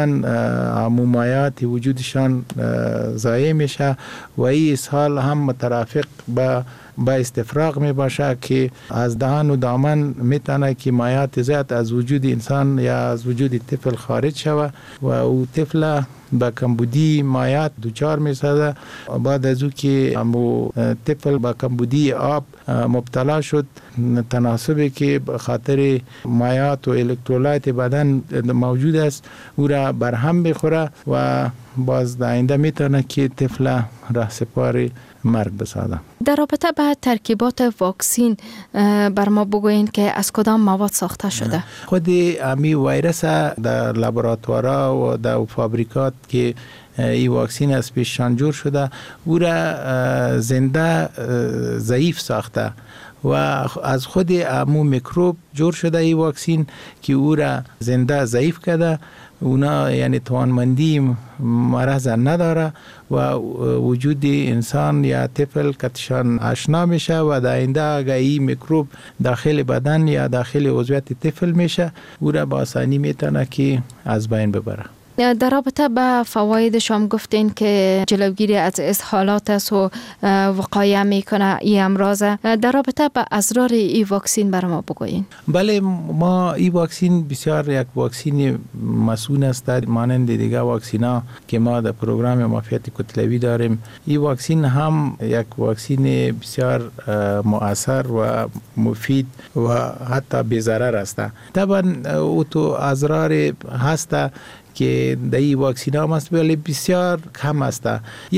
امو مایات وجودشان ضایع میشه و این اسهال هم مترافق با استفراغ می باشه که از دهان و دامن میتونه که مایات زیاد از وجود انسان یا از وجود طفل خارج شود و او طفل با کمبودی مایات دوچار می سازه. بعد از او که امو طفل با کمبودی آب مبتلا شد تناسبی که خاطر مایات و الکترولایت بدن موجود است او را برهم بخوره و باز در آینده میتونه که طفل رهسپار مرگ بسازه. در رابطه با ترکیبات واکسین بر ما بگوین که از کدام مواد ساخته شده؟ خود امی ویروس در لابراتوارا و در فابریکات که این واکسین از پیششان جور شده او را زنده ضعیف ساخته و از خود امو میکروب جور شده این واکسین که او را زنده ضعیف کرده. اونا یعنی توانمندی مرض نداره و وجود انسان یا طفل کتشان آشنا میشه و در آینده اگر این میکروب داخل بدن یا داخل عضویت طفل میشه او را با آسانی میتونه که از بین ببره. در رابطه با فوایدش هم گفتین که جلوگیری از اسهالات است و وقایه میکنه این امراض. در رابطه با اضرار این واکسین برای ما بگوین. بله ما این واکسین بسیار یک واکسین مسئول است مانند دیگه واکسینا که ما در پروگرام معافیت کتلوی داریم. این واکسین هم یک واکسین بسیار مؤثر و مفید و حتی بی‌ضرر است. طبعا او تو اضرار هست که در این واکسین هم است ولی بسیار کم است.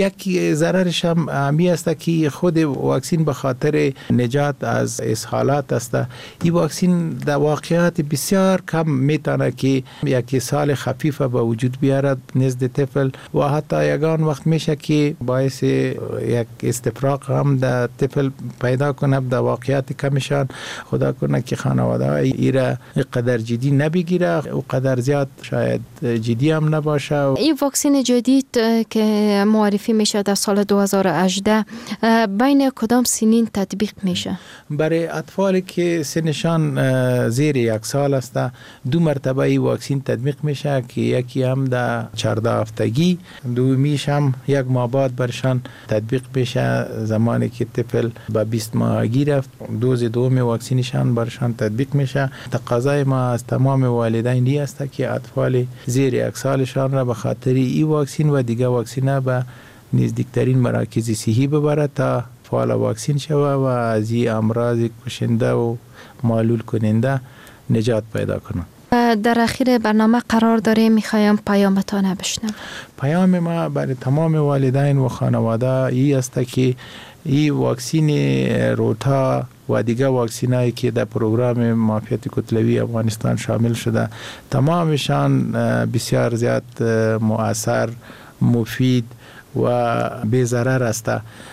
یک ضررش هم همی است که خود واکسین به خاطر نجات از اسهالات است. این واکسین در واقعیت بسیار کم میتونه که یک اسهال خفیف به وجود بیارد نزد طفل و حتی یگان وقت میشه که باعث یک استفراغ هم در طفل پیدا کنه. در واقعیت کمشان خدا کنه که خانواده ایرا قدر جدی نبگیره و قدر زیاد شاید جدی هم نباشه. این واکسن جدید که معرفی میشه در سال 2018 بین کدام سنین تطبیق میشه؟ برای اطفالی که سنشان زیر 1 سال است 2 مرتبه این واکسن تطبیق میشه که یکی هم در 14 هفتگی دومیش هم 1 ماه بعد برشان تطبیق میشه زمانی که طفل به 20 ماهگی رفت دوز دوم واکسنشان برشان تطبیق میشه. تقاضای ما از تمام والدین است که اطفال زیر 1 سالشان را به خاطر این واکسن و دیگه واکسن به نزدیکترین مراکز صحی ببرد تا فعال واکسن شود و از این امراض کشنده و معلول کننده نجات پیدا کنه. در اخیر برنامه قرار داره میخوایم پیامتان بشنوم. پیام ما برای تمام والدین و خانواده این است که این واکسین روتا و دیگه واکسینایی که در پروگرام معافیت کتلوی افغانستان شامل شده تمامشان بسیار زیاد مؤثر، مفید و بی‌ضرر است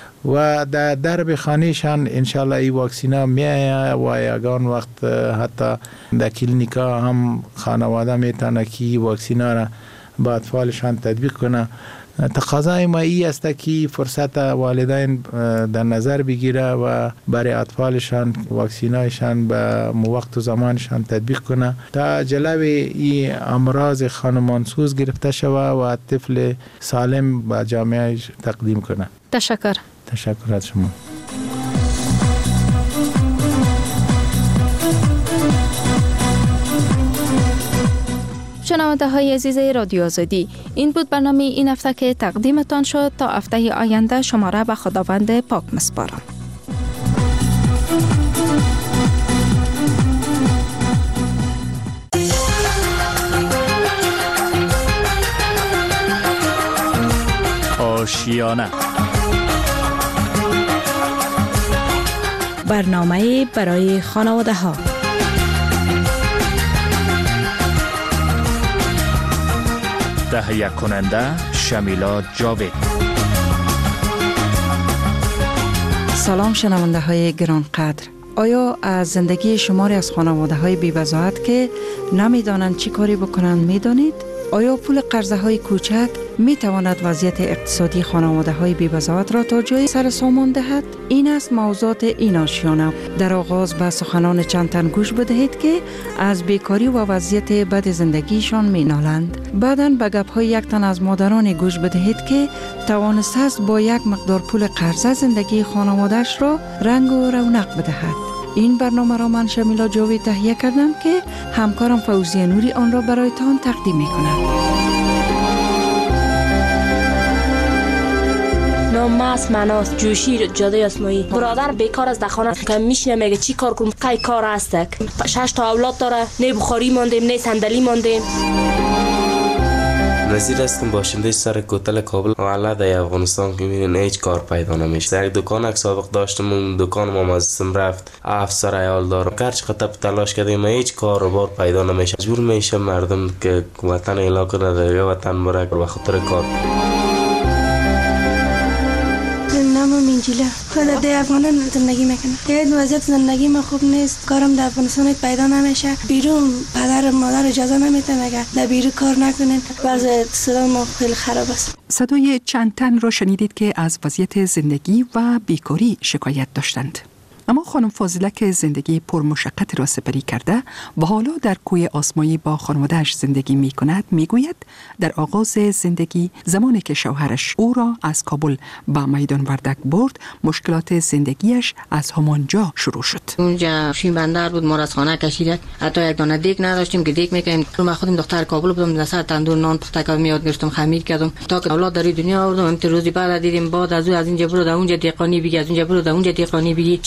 و در درب خانهشان انشالله این واکسینا میآید و یگان وقت حتی در کلینیکا هم خانواده میتونه که این واکسینا را با اطفالشان تطبیق کنه. تقاضای ما ای است که فرصت والدین در نظر بگیره و برای اطفالشان واکسینایشان به وقت و زمانشان تطبیق کنه تا جلوی این امراض خانمانسوز گرفته شود و طفل سالم به جامعه تقدیم کنه. تشکر از شما. شنونده های عزیز رادیو آزادی، این بود برنامه این هفته که تقدیمتان شد. تا هفته آینده شما را به خداوند پاک می‌سپارم. آشیانه برنامه برای خانواده ها. تهیه کننده شمیلا جاوید. سلام شنونده های گرانقدر. آیا از زندگی شماری از خانواده های بی‌وضاحت که نمیدانند چی کاری بکنند میدانید؟ آیا پول قرضه های کوچک می تواند وضعیت اقتصادی خانواده های بی‌وضاحت را تا جای سر سامان دهد؟ این است موضوعات این آشیانه. در آغاز به سخنان چند تن گوش بدهید که از بیکاری و وضعیت بد زندگیشان می نالند. بعداً به گپ های یک تن از مادران گوش بدهید که توانسته است با یک مقدار پول قرضه زندگی خانواده‌اش را رنگ و رونق بدهد. این برنامه را من شمیلا جاوید تهیه کردم که همکارم فوزیه نوری آن را برایتان تقدیم می کند. نام است مناس جوشی جاده اسماعیل. برادر بیکار از دخانه که میشینه میگه چی کار کنم؟ کی کار است؟ 6 تا اولاد داره، نه بخاری ماندیم نه صندلی ماندیم. نظیر هستم، باشنده سر کوتل کابل. ولد افغانستان که میبینین هیچ کار پیدا نمیشه. یک دکان سابق داشتم، اون دکان ما ازم رفت. افسر عیال دارم. هرچ قطع تلاش کردیم هیچ کار بار پیدا نمیشه. مجبور میشه مردم که وطن اعلام کنه دیگه وطن بره به خاطر کار. منجیله خود در افغانستان زندگی میکنم. این وضعیت زندگی من خوب نیست. کارم در افغانستان پیدا نمیشه. بیرون پدر و مادر اجازه نمیدن اگر در بیرون کار نکنین. وضع اقتصاد ما خیلی خراب است. صدای چند تن را شنیدید که از وضعیت زندگی و بیکاری شکایت داشتند. اما خانم فاضله که زندگی پرمشقت را سپری کرده و حالا در کوی آسمایی با خانواده‌اش زندگی می کند می گوید در آغاز زندگی زمانی که شوهرش او را از کابل به میدان وردک برد مشکلات زندگیش از همانجا شروع شد. اونجا شیم بندر بود، ما از خانه کشیدک، حتی یک دانه دیگ نداشتیم که دیگ میکنیم. من خودم دختر کابل بودم، در سر تندور نان پخته میاد گرفتم خمیر کردم تا که اولاد در دنیا آوردم. امت روزی بعد دیدیم بعد از اینجا برو در اونجا دیقانی بگی، از اونجا برو در اونجا دیقانی بگی.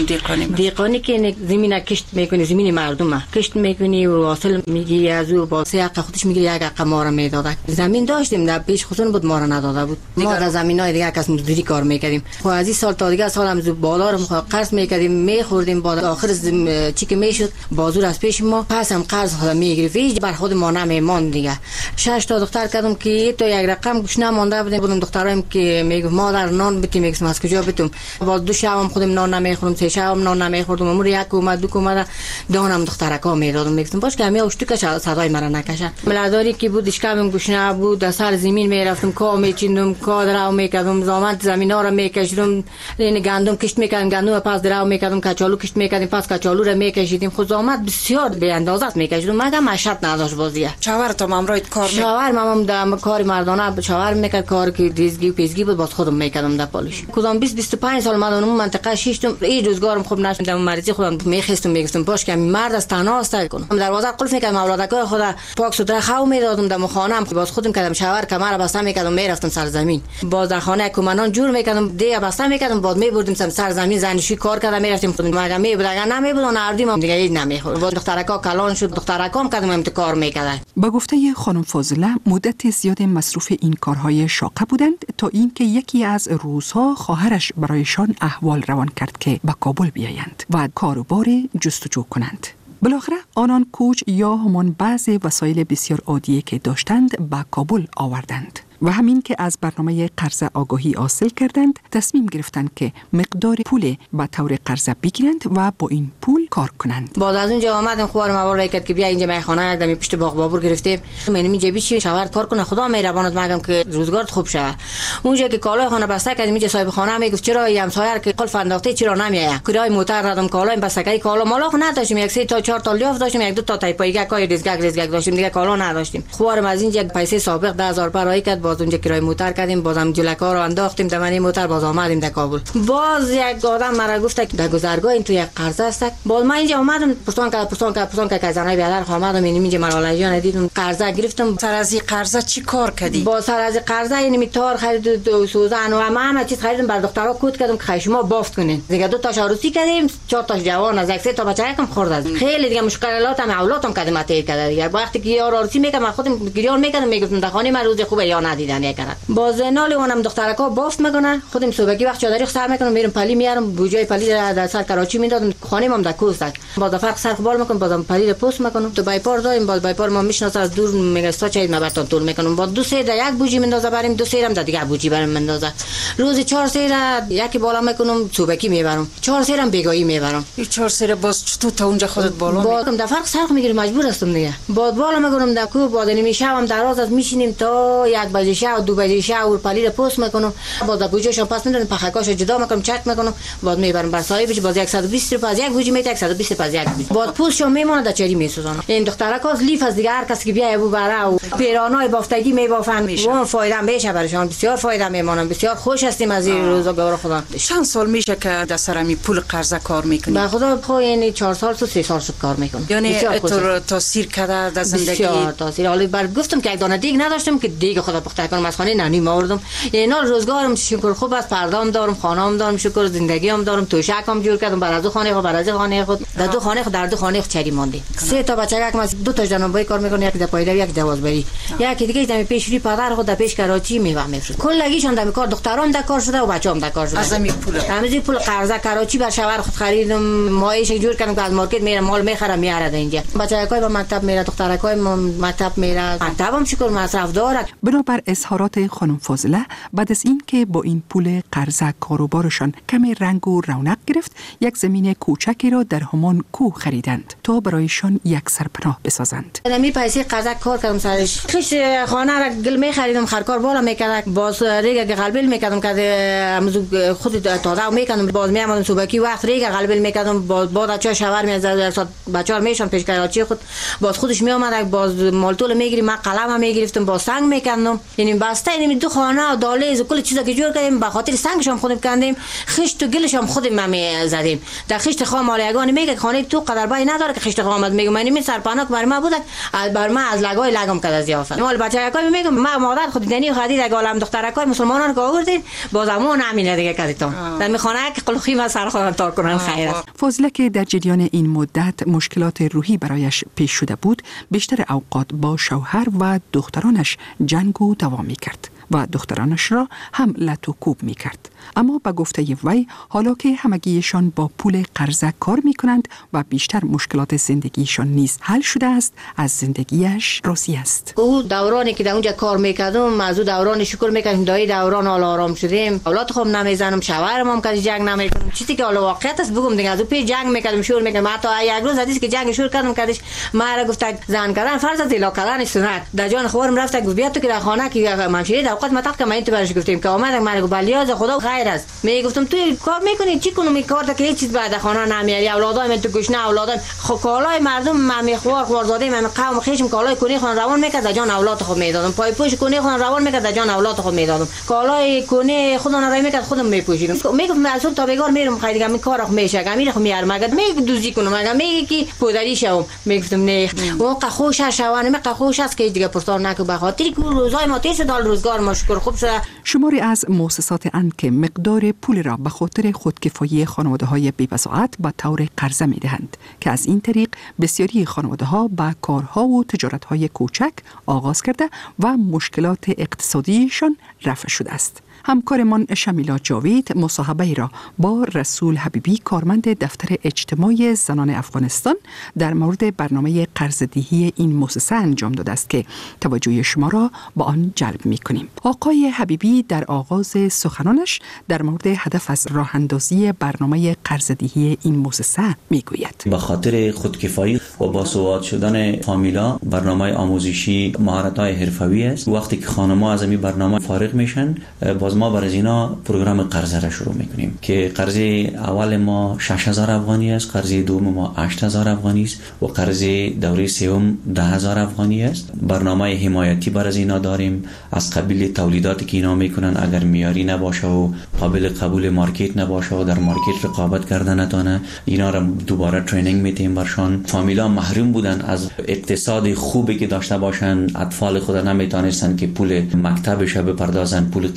دیقانی که زمین کشت میکنی، زمین مردم کشت میکنی و حاصل میگی از او با سه حق خودش میگیری. یک حق ما را میداد. زمین داشتیم در پیش خودمون بود، ما را نداده بود. ما در زمینای دیگه کس مزدوری کار میکردیم. خب از این سال تا دیگه سال هم بالا رو قرض میکردیم میخوردیم. بعد آخر چی که میشد بازور از پیش ما پس هم قرض خود میگرفت. هیچ بر خود ما نمیمان دیگه. 6 تا دختر کردم که تو یک رقم گوش نمونده بودیم. دخترایم که میگه مادر نان بتیم میگم از کجا بتم. بعد دو شب هم خودم نان نمیخورم، سه شب هم نان نمیخوردم. امور یک اومد دو اومد دانم دخترکا میدادم میگم باش که همه اشتو که صدای مرا نکشه. ملاداری که بود اشکم گوش نه بود، در سر زمین میرفتم کا میچیندم، کا درو میکردم، زامن زمینا را میکشیدم، این گندم کشت میکردم، گندم پس درو میکردم، کچالو کشت میکردیم، پس کچالو را میکشیدیم. خود زامن بسیار به اندازه میکشیدم. مگه مشت نداشت بازیه. شاور تو مامرایت کار شاور مامم در کار مردانه شاور میکرد، کار که دیزگی و پیزگی بود باز خودم میکردم در پالش. کدام 20 25 سال مدام منطقه شیشتم. این روزگارم خوب نشد. مریضی خودم میخستم میگفتم باش که مرد از تنها است کنم. دروازه قفل میکردم، اولادکای خدا پاک سوتره خو میدادم در خانه‌ام. باز خودم کردم شاور کمر بسته میکردم میرفتم سر زمین. باز در خانه کمنان جور میکردم دیگه بسته میکردم. بعد میبردیم سر زمین زنشویی کار کردم میرفتیم خودم. مگه میبود اگر نمیبود نردیم دیگه هیچ نمیخورد. باز دخترکا کلان شد، دخترکام کردم امت کار میکردن. با گفته خانم فاضله مدت زیاد مصروف این کارهای شاقه بودند تا اینکه یکی از روزها خواهرش برایشان احوال روان کرد که به کابل بیایند و کاروبار جستجو کنند. بالاخره آنان کوچ یا همان بعضی وسایل بسیار عادیه که داشتند به کابل آوردند و همین که از برنامه قرضه آگاهی حاصل کردند تصمیم گرفتند که مقدار پول به طور قرضه بگیرند و با این پول کار کنند. بعد از اونجا آمدم خوارم اول کرد که بیا اینجا میخانه یک دمی پشت باغ بابور گرفتیم. من میگم چی شوهر کار کنه خدا مهربانت مگم که روزگارت خوب شه. اونجا که کالای خانه بسته کردیم اینجا صاحب خانه میگفت چرا همسایه که قلف انداخته چرا نمیاد. کرای موتر دادم کالای بسکای کالا مالا نداشتیم. یک سه تا 4 تا لیاف داشتیم، یک دو تا تایپایگه کای ریزگک داشتیم، دیگه کالا نداشتیم. خوارم از اینجا پیسه سابق 10000 پرای کرد. باز اونجا کرای موتر کردیم، بازم جلکا رو انداختیم دمنی موتر، باز آمدیم در کابل. باز یک آدم مرا گفت که در گذرگاه این تو یک قرضه است. باز من اینجا اومدم پرسان که زنای بیادر اومدم اینجا مراله جان دیدم قرضه گرفتم. سر از این قرضه چی کار کردی؟ با سر از قرضه یعنی تار خرید و سوزن و همه چیز خریدم بر دخترها کود کردم که خشما بافت کنین. دیگه 2 تا عروسی کردیم، 4 تا جوان از 1 تا بچه کم خورد از خیلی دیگه مشکلاتم اولادم کردم اتیر کرده. دیگه وقتی که یار عروسی میکردم خودم گریان میکردم میگفتم در خانه من روز خوبه یا ندیدن یکرات. باز نالی اونم دخترکا بافت میکنن، خودم صبحی وقت چادری سر میکنم میرم پلی میارم بوجای پلی در سر کراچی میدادم خانه مام در کو پوست باز فرق سر بال میکنم بازم پریر پوست میکنم تو بایپار داریم باز بایپار ما میشناسه از دور میگه ستا چای ما براتون طول میکنم با 2 سیر یک بوجی مندازه بریم 2 سیرم دیگه بوجی برام مندازه روز 4 سیر یکی بالا میکنم صوبکی میبرم 4 سیرم بیگایی میبرم 4 سیر باز چطور تا اونجا خودت بالا میگم در فرق سر میگیره مجبور هستم دیگه باز بالا میکنم در کوه باز نمیشم دراز از میشینیم تا 1 بجه شب 2 بجه شب پریر پوست میکنم باز بوجیشو پس میدن پخکاشو جدا میکنم چک میکنم باز میبرم بر صاحبش باز 120 روپیه از یک بوجی میته 120 روپیه از یک بوجی باز پوستشو میمونه در چری میسوزانم این دخترا کاز لیف از دیگه هر کسی که بیای ببره و پیرانای بافتگی میبافن اون فایده میشه براشون بسیار فایده میمونن بسیار خوش هستیم از این روزگار خدا چند سال میشه که در سرمی پول قرضه کار میکنی به خدا خو یعنی 4 سال تا 3 سال شد کار میکنم یعنی تو تاثیر کرده در زندگی بسیار تاثیر حالا بر گفتم که یک دانه دیگ نداشتم که دیگ خدا پخته کنم از خانه نانی آوردم یعنی روزگارم شکر خوب است پردام دارم خانه‌ام دارم شکر زندگیام دارم توشکم جور کردم بر از خانه خود بر از خانه خود در 2 خانه خود در 2 خانه خود چری ماندی 3 تا بچه‌ها که از 2 تا جنابای کار میکنه یکی در پایدار یک دوازبری یکی دیگه دم پیشری پدر خود در پیش کراچی میوه میفروشه کلگیشون در کار دخترام در کار شده و بچه‌ام در کار شده از همین پول قرضه کراچی بر شوهر خود خریدم مایش جور کردم که از مارکت میرم مال میخرم میاره اینجا بچه‌های به مکتب میره دخترکای مکتب میره مکتبم شکر مصرف داره بنابر اظهارات خانم فاضله بعد از این که با این پول قرضه کاروبارشان کمی رنگ و رونق گرفت یک زمین کوچکی را در همان کوه خریدند تا برایشان یک سرپناه بسازند. می پیسه قرضه کار کردم سرش خش خانه را گل می خریدم خرکار بالا میکرد باز ریگ قلبل میکردم که خود تازه میکردم باز میامدم صبحی وقت ریگ قلبل میکردم باز بعد چا شوهر میزد بچه‌ها میشون پیش کراچی خود باز خودش میامد باز مالتول میگیریم من قلمم میگرفتم با سنگ میکردم یعنی بسته یعنی 2 خانه و دالیز و کل چیزا که جور کردیم به خاطر سنگشم خودم کندیم خشت و گلشم خودم میزدیم در خشت خام مالیگان میگه خانه تو قدر بای نداره که خشت خامت میگم من سرپناه بر ما بود بر ما از لگای لگم کرد از یافت مال بچه‌ها میگم ما مادر خود دنی خدید اگه عالم دخترکای مسلمانان که آوردین بازمون همین دیگه کردیتم در میخونه که قلخی ما سر خودم تا کنن خیر است فاضله که در جریان این مدت مشکلات روحی برایش پیش شده بود بیشتر اوقات با شوهر و دخترانش جنگ و دعوا می‌کرد و دخترانش را هم لط و کوب می‌کرد. اما به گفته وی حالا که همگیشان با پول قرضه کار می‌کنند و بیشتر مشکلات زندگیشان نیز حل شده است از زندگیش راضی است. او دورانی که در اونجا کار می‌کردم از او دوران شکر می‌کنم دای دوران حال آرام شدیم اولاد خوب نمیزنم شوهرم هم که جنگ نمی‌کنم چیزی که حالا واقعیت است بگم دیگه از او پی جنگ می‌کردم شور می‌کردم حتی یک روز حدیث که جنگ شور کردم کردش ما را گفت زن کردن فرض است الا کردن سنت در جان خورم رفت گفت بیا تو که در خانه که منشری در اوقات متق که من تو برش گفتیم که اومد من گفت بلیاز خدا خیر است میگفتم تو کار میکنی چی کنم این کار که هیچ چیز بعد خانه نمیاری اولادای من تو گشنه اولادای خو کالای مردم من میخوار خوارزاده من قوم خیشم کالای کنی خون روان میکرد جان اولاد خود میدادم پای پوش کنی خون روان میکرد جان اولاد خود میدادم کالای کنی خدا نرای میکرد خودم میپوشیدم میگفتم اصلا تا بگار میرم خیلی دیگه می کار میشه امیر خو میار مگه میگه دوزی کنم مگه میگه کی پودری شوم میگفتم نه اون خوش شوانه می خوش است که دیگه پرسان نکو به خاطر که روزای ما تیز دال روزگار ما شکر خوب شده. شماری از مؤسسات اند که مقدار پول را به خاطر خودکفایی خانواده‌های بی‌وضاحت به طور قرضه می‌دهند که از این طریق بسیاری خانواده‌ها به کارها و تجارت‌های کوچک آغاز کرده و مشکلات اقتصادیشان رفع شده است. همکارمان شمیلا جاوید مصاحبه را با رسول حبیبی کارمند دفتر اجتماعی زنان افغانستان در مورد برنامه قرضه‌دهی این مؤسسه انجام داده است که توجه شما را با آن جلب می‌کنیم. آقای حبیبی در آغاز سخنانش در مورد هدف از راه اندازی برنامه قرضه‌دهی این مؤسسه میگوید. به خاطر خودکفایی و باسواد شدن فامیلا برنامه آموزشی مهارت‌های حرفه‌ای است. وقتی که خانم‌ها از این برنامه فارغ میشن باز ما برای اینا پروگرام قرضه را شروع میکنیم که قرضه اول ما 6000 افغانی است، قرضه دوم ما 8000 افغانی است و قرضه دوره سوم 10000 افغانی است. برنامه حمایتی برای اینا داریم از قبیل تولیداتی که اینا میکنن اگر معیاری نباشه و قابل قبول مارکت نباشه و در مارکت رقابت کردن نتونه اینا را دوباره ترینینگ میتیم برشان. فامیلا محروم بودن از اقتصاد خوبی که داشته باشن، اطفال خود نمیتونستن که پول مکتبش بپردازن، پول قرطاسی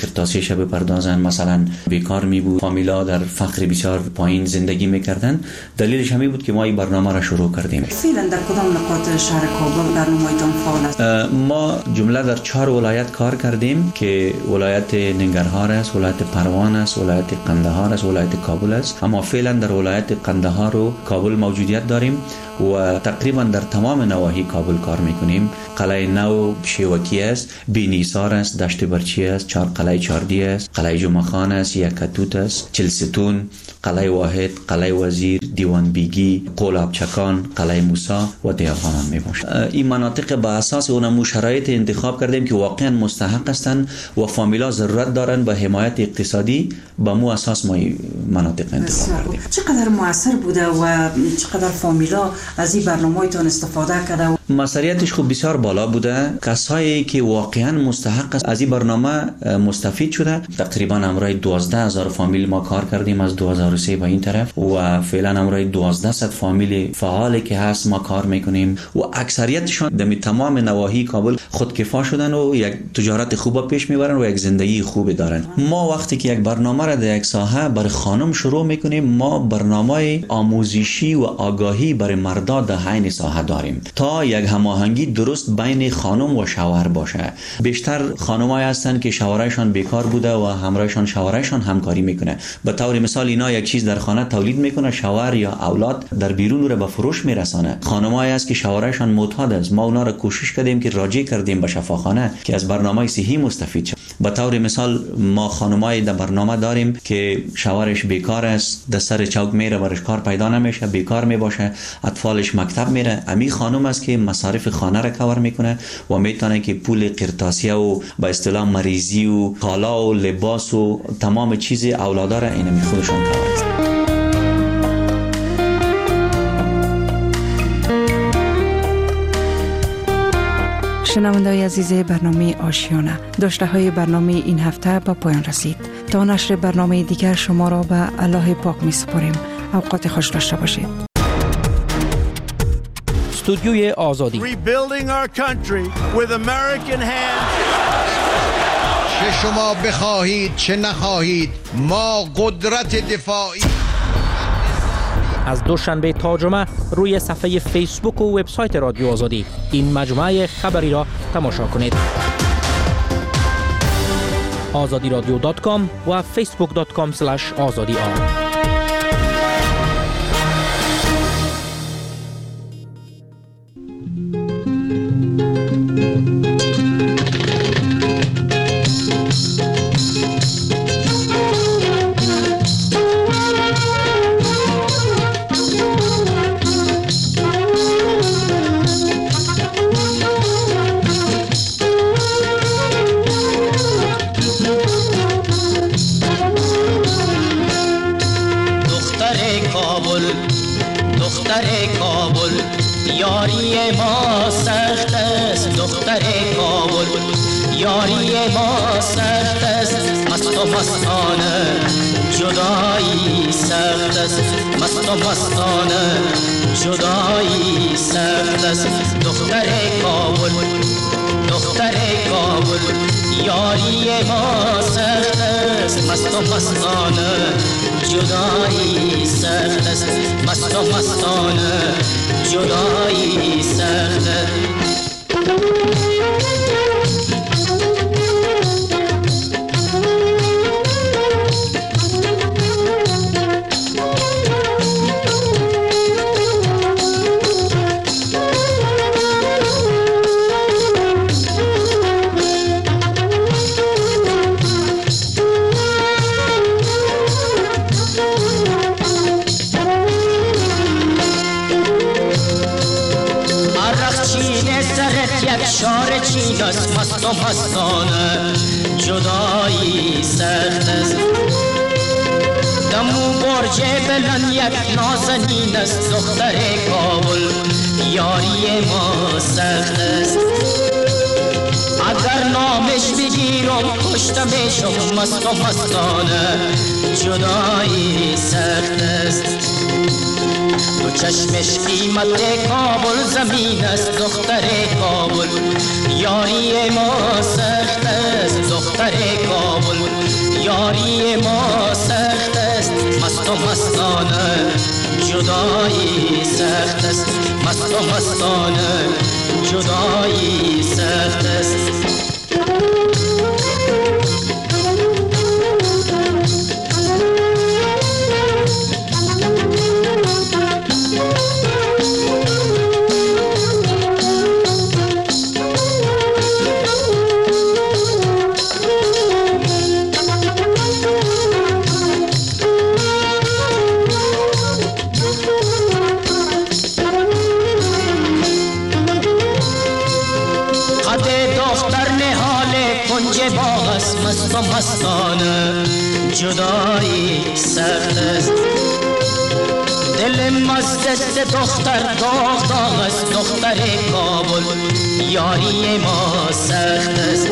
فامیلش بپردازن. مثلا بیکار می بود، فامیلا در فقر بسیار پایین زندگی میکردن. دلیلش همین بود که ما این برنامه را شروع کردیم. فعلا در کدام نقاط شهر کابل برنامه‌تان فعال است؟ ما جمله در 4 ولایت کار کردیم که ولایت ننگرهار است، ولایت پروان است، ولایت قندهار است، ولایت کابل است. اما فعلا در ولایت قندهار و کابل موجودیت داریم و تقریبا در تمام نواحی کابل کار میکنیم. قلعه نو شیوکی است، بینیسار است، دشت برچی است، قلعه چاردی است، قلعه جمعخان است، یکتوت است، چلستون، قلعه واحد، قلعه وزیر، دیوان بیگی، قلعه چکان، قلعه موسی و دیوان میباشد. این مناطق به اساس اونمو شرایط انتخاب کردیم که واقعا مستحق هستند و فامیلا ضرورت دارند به حمایت اقتصادی. به مو اساس ما مناطق انتخاب کردیم. چقدر موثر بوده و چقدر فامیلا از این برنامه‌تان استفاده کرده؟ موثریتش خوب بسیار بالا بوده. کسایی که واقعا مستحق است از این برنامه مستفید شده. تقریبا امروز 12000 فامیل ما کار کردیم از 2003 به این طرف و فعلا امروز 1200 فامیل فعالی که هست ما کار میکنیم و اکثریتشون در تمام نواحی کابل خودکفا شدن و یک تجارت خوب پیش میبرن و یک زندگی خوب دارن. ما وقتی که یک برنامه را در یک ساحه برای خانم شروع میکنیم، ما برنامه آموزشی و آگاهی برای مردا در حین ساحه داریم تا یک هماهنگی درست بین خانم و شوهر باشه. بیشتر خانمایی هستن که شوهرشان بیکار بوده و همراهشان شوهرشان همکاری میکنه. به طور مثال اینا یک چیز در خانه تولید میکنه، شوهر یا اولاد در بیرون رو به فروش میرسانه. خانمایی هست که شوهرشان معتاد است، ما اونا رو کوشش کردیم که راجع کردیم به شفاخانه که از برنامه صحی مستفید شد. به طور مثال ما خانمایی در برنامه داریم که شوهرش بیکار است، در سر چوک میره، برش کار پیدا نمیشه، بیکار میباشه، اطفالش مکتب میره. امی خانم است که مصارف خانه را کور میکنه و میتونه که پول قرطاسیه و به اصطلاح مریضی و کالا و لباس و تمام چیز اولادا را اینمی خودشون کور. شنونده‌های عزیز برنامه آشیانه، داشته های برنامه این هفته به پایان رسید. تا نشر برنامه دیگر شما را به الله پاک می سپاریم. اوقات خوش داشته باشید. استودیوی آزادی. Rebuilding our country with American hands. چه شما بخواهید چه نخواهید، ما قدرت دفاعی. از دوشنبه تا جمعه روی صفحه فیسبوک و وبسایت رادیو آزادی این مجموعه خبری را تماشا کنید. azadiradio.com و facebook.com/azadi. چشمش قیمت کابل زمین است دختر کابل، یاری ما سخت است دختر کابل. یاری ما سخت است مست و مستانه جدایی سخت است مست و مستانه جدایی سخت است مست و مستانه جدایی سخت است دل مست دختر داغ داغ است دختر کابل یاری ما سخت است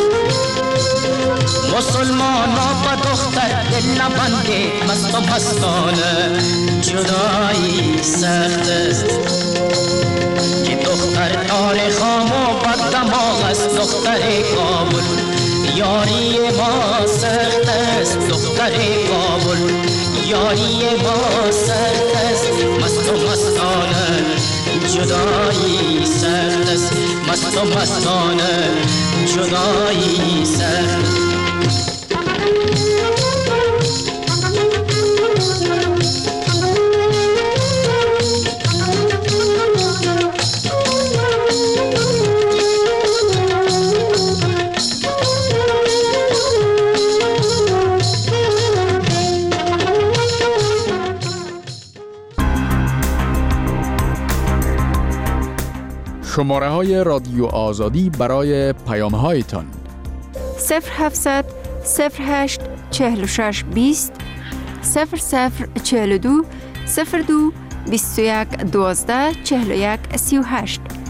مسلمانا با دختر دل نبنده مست و مستانه جدایی سخت است که دختر نار خام و بد دماغ است دختر کابل یاری ما سخت است دختر کابل یاری ما سخت است مست و مستانه جدایی سخت است مست و مستانه جدایی سخت شماره های رادیو آزادی برای پیام هایتان 0700 08 46 20 0042 02 21 12 41 38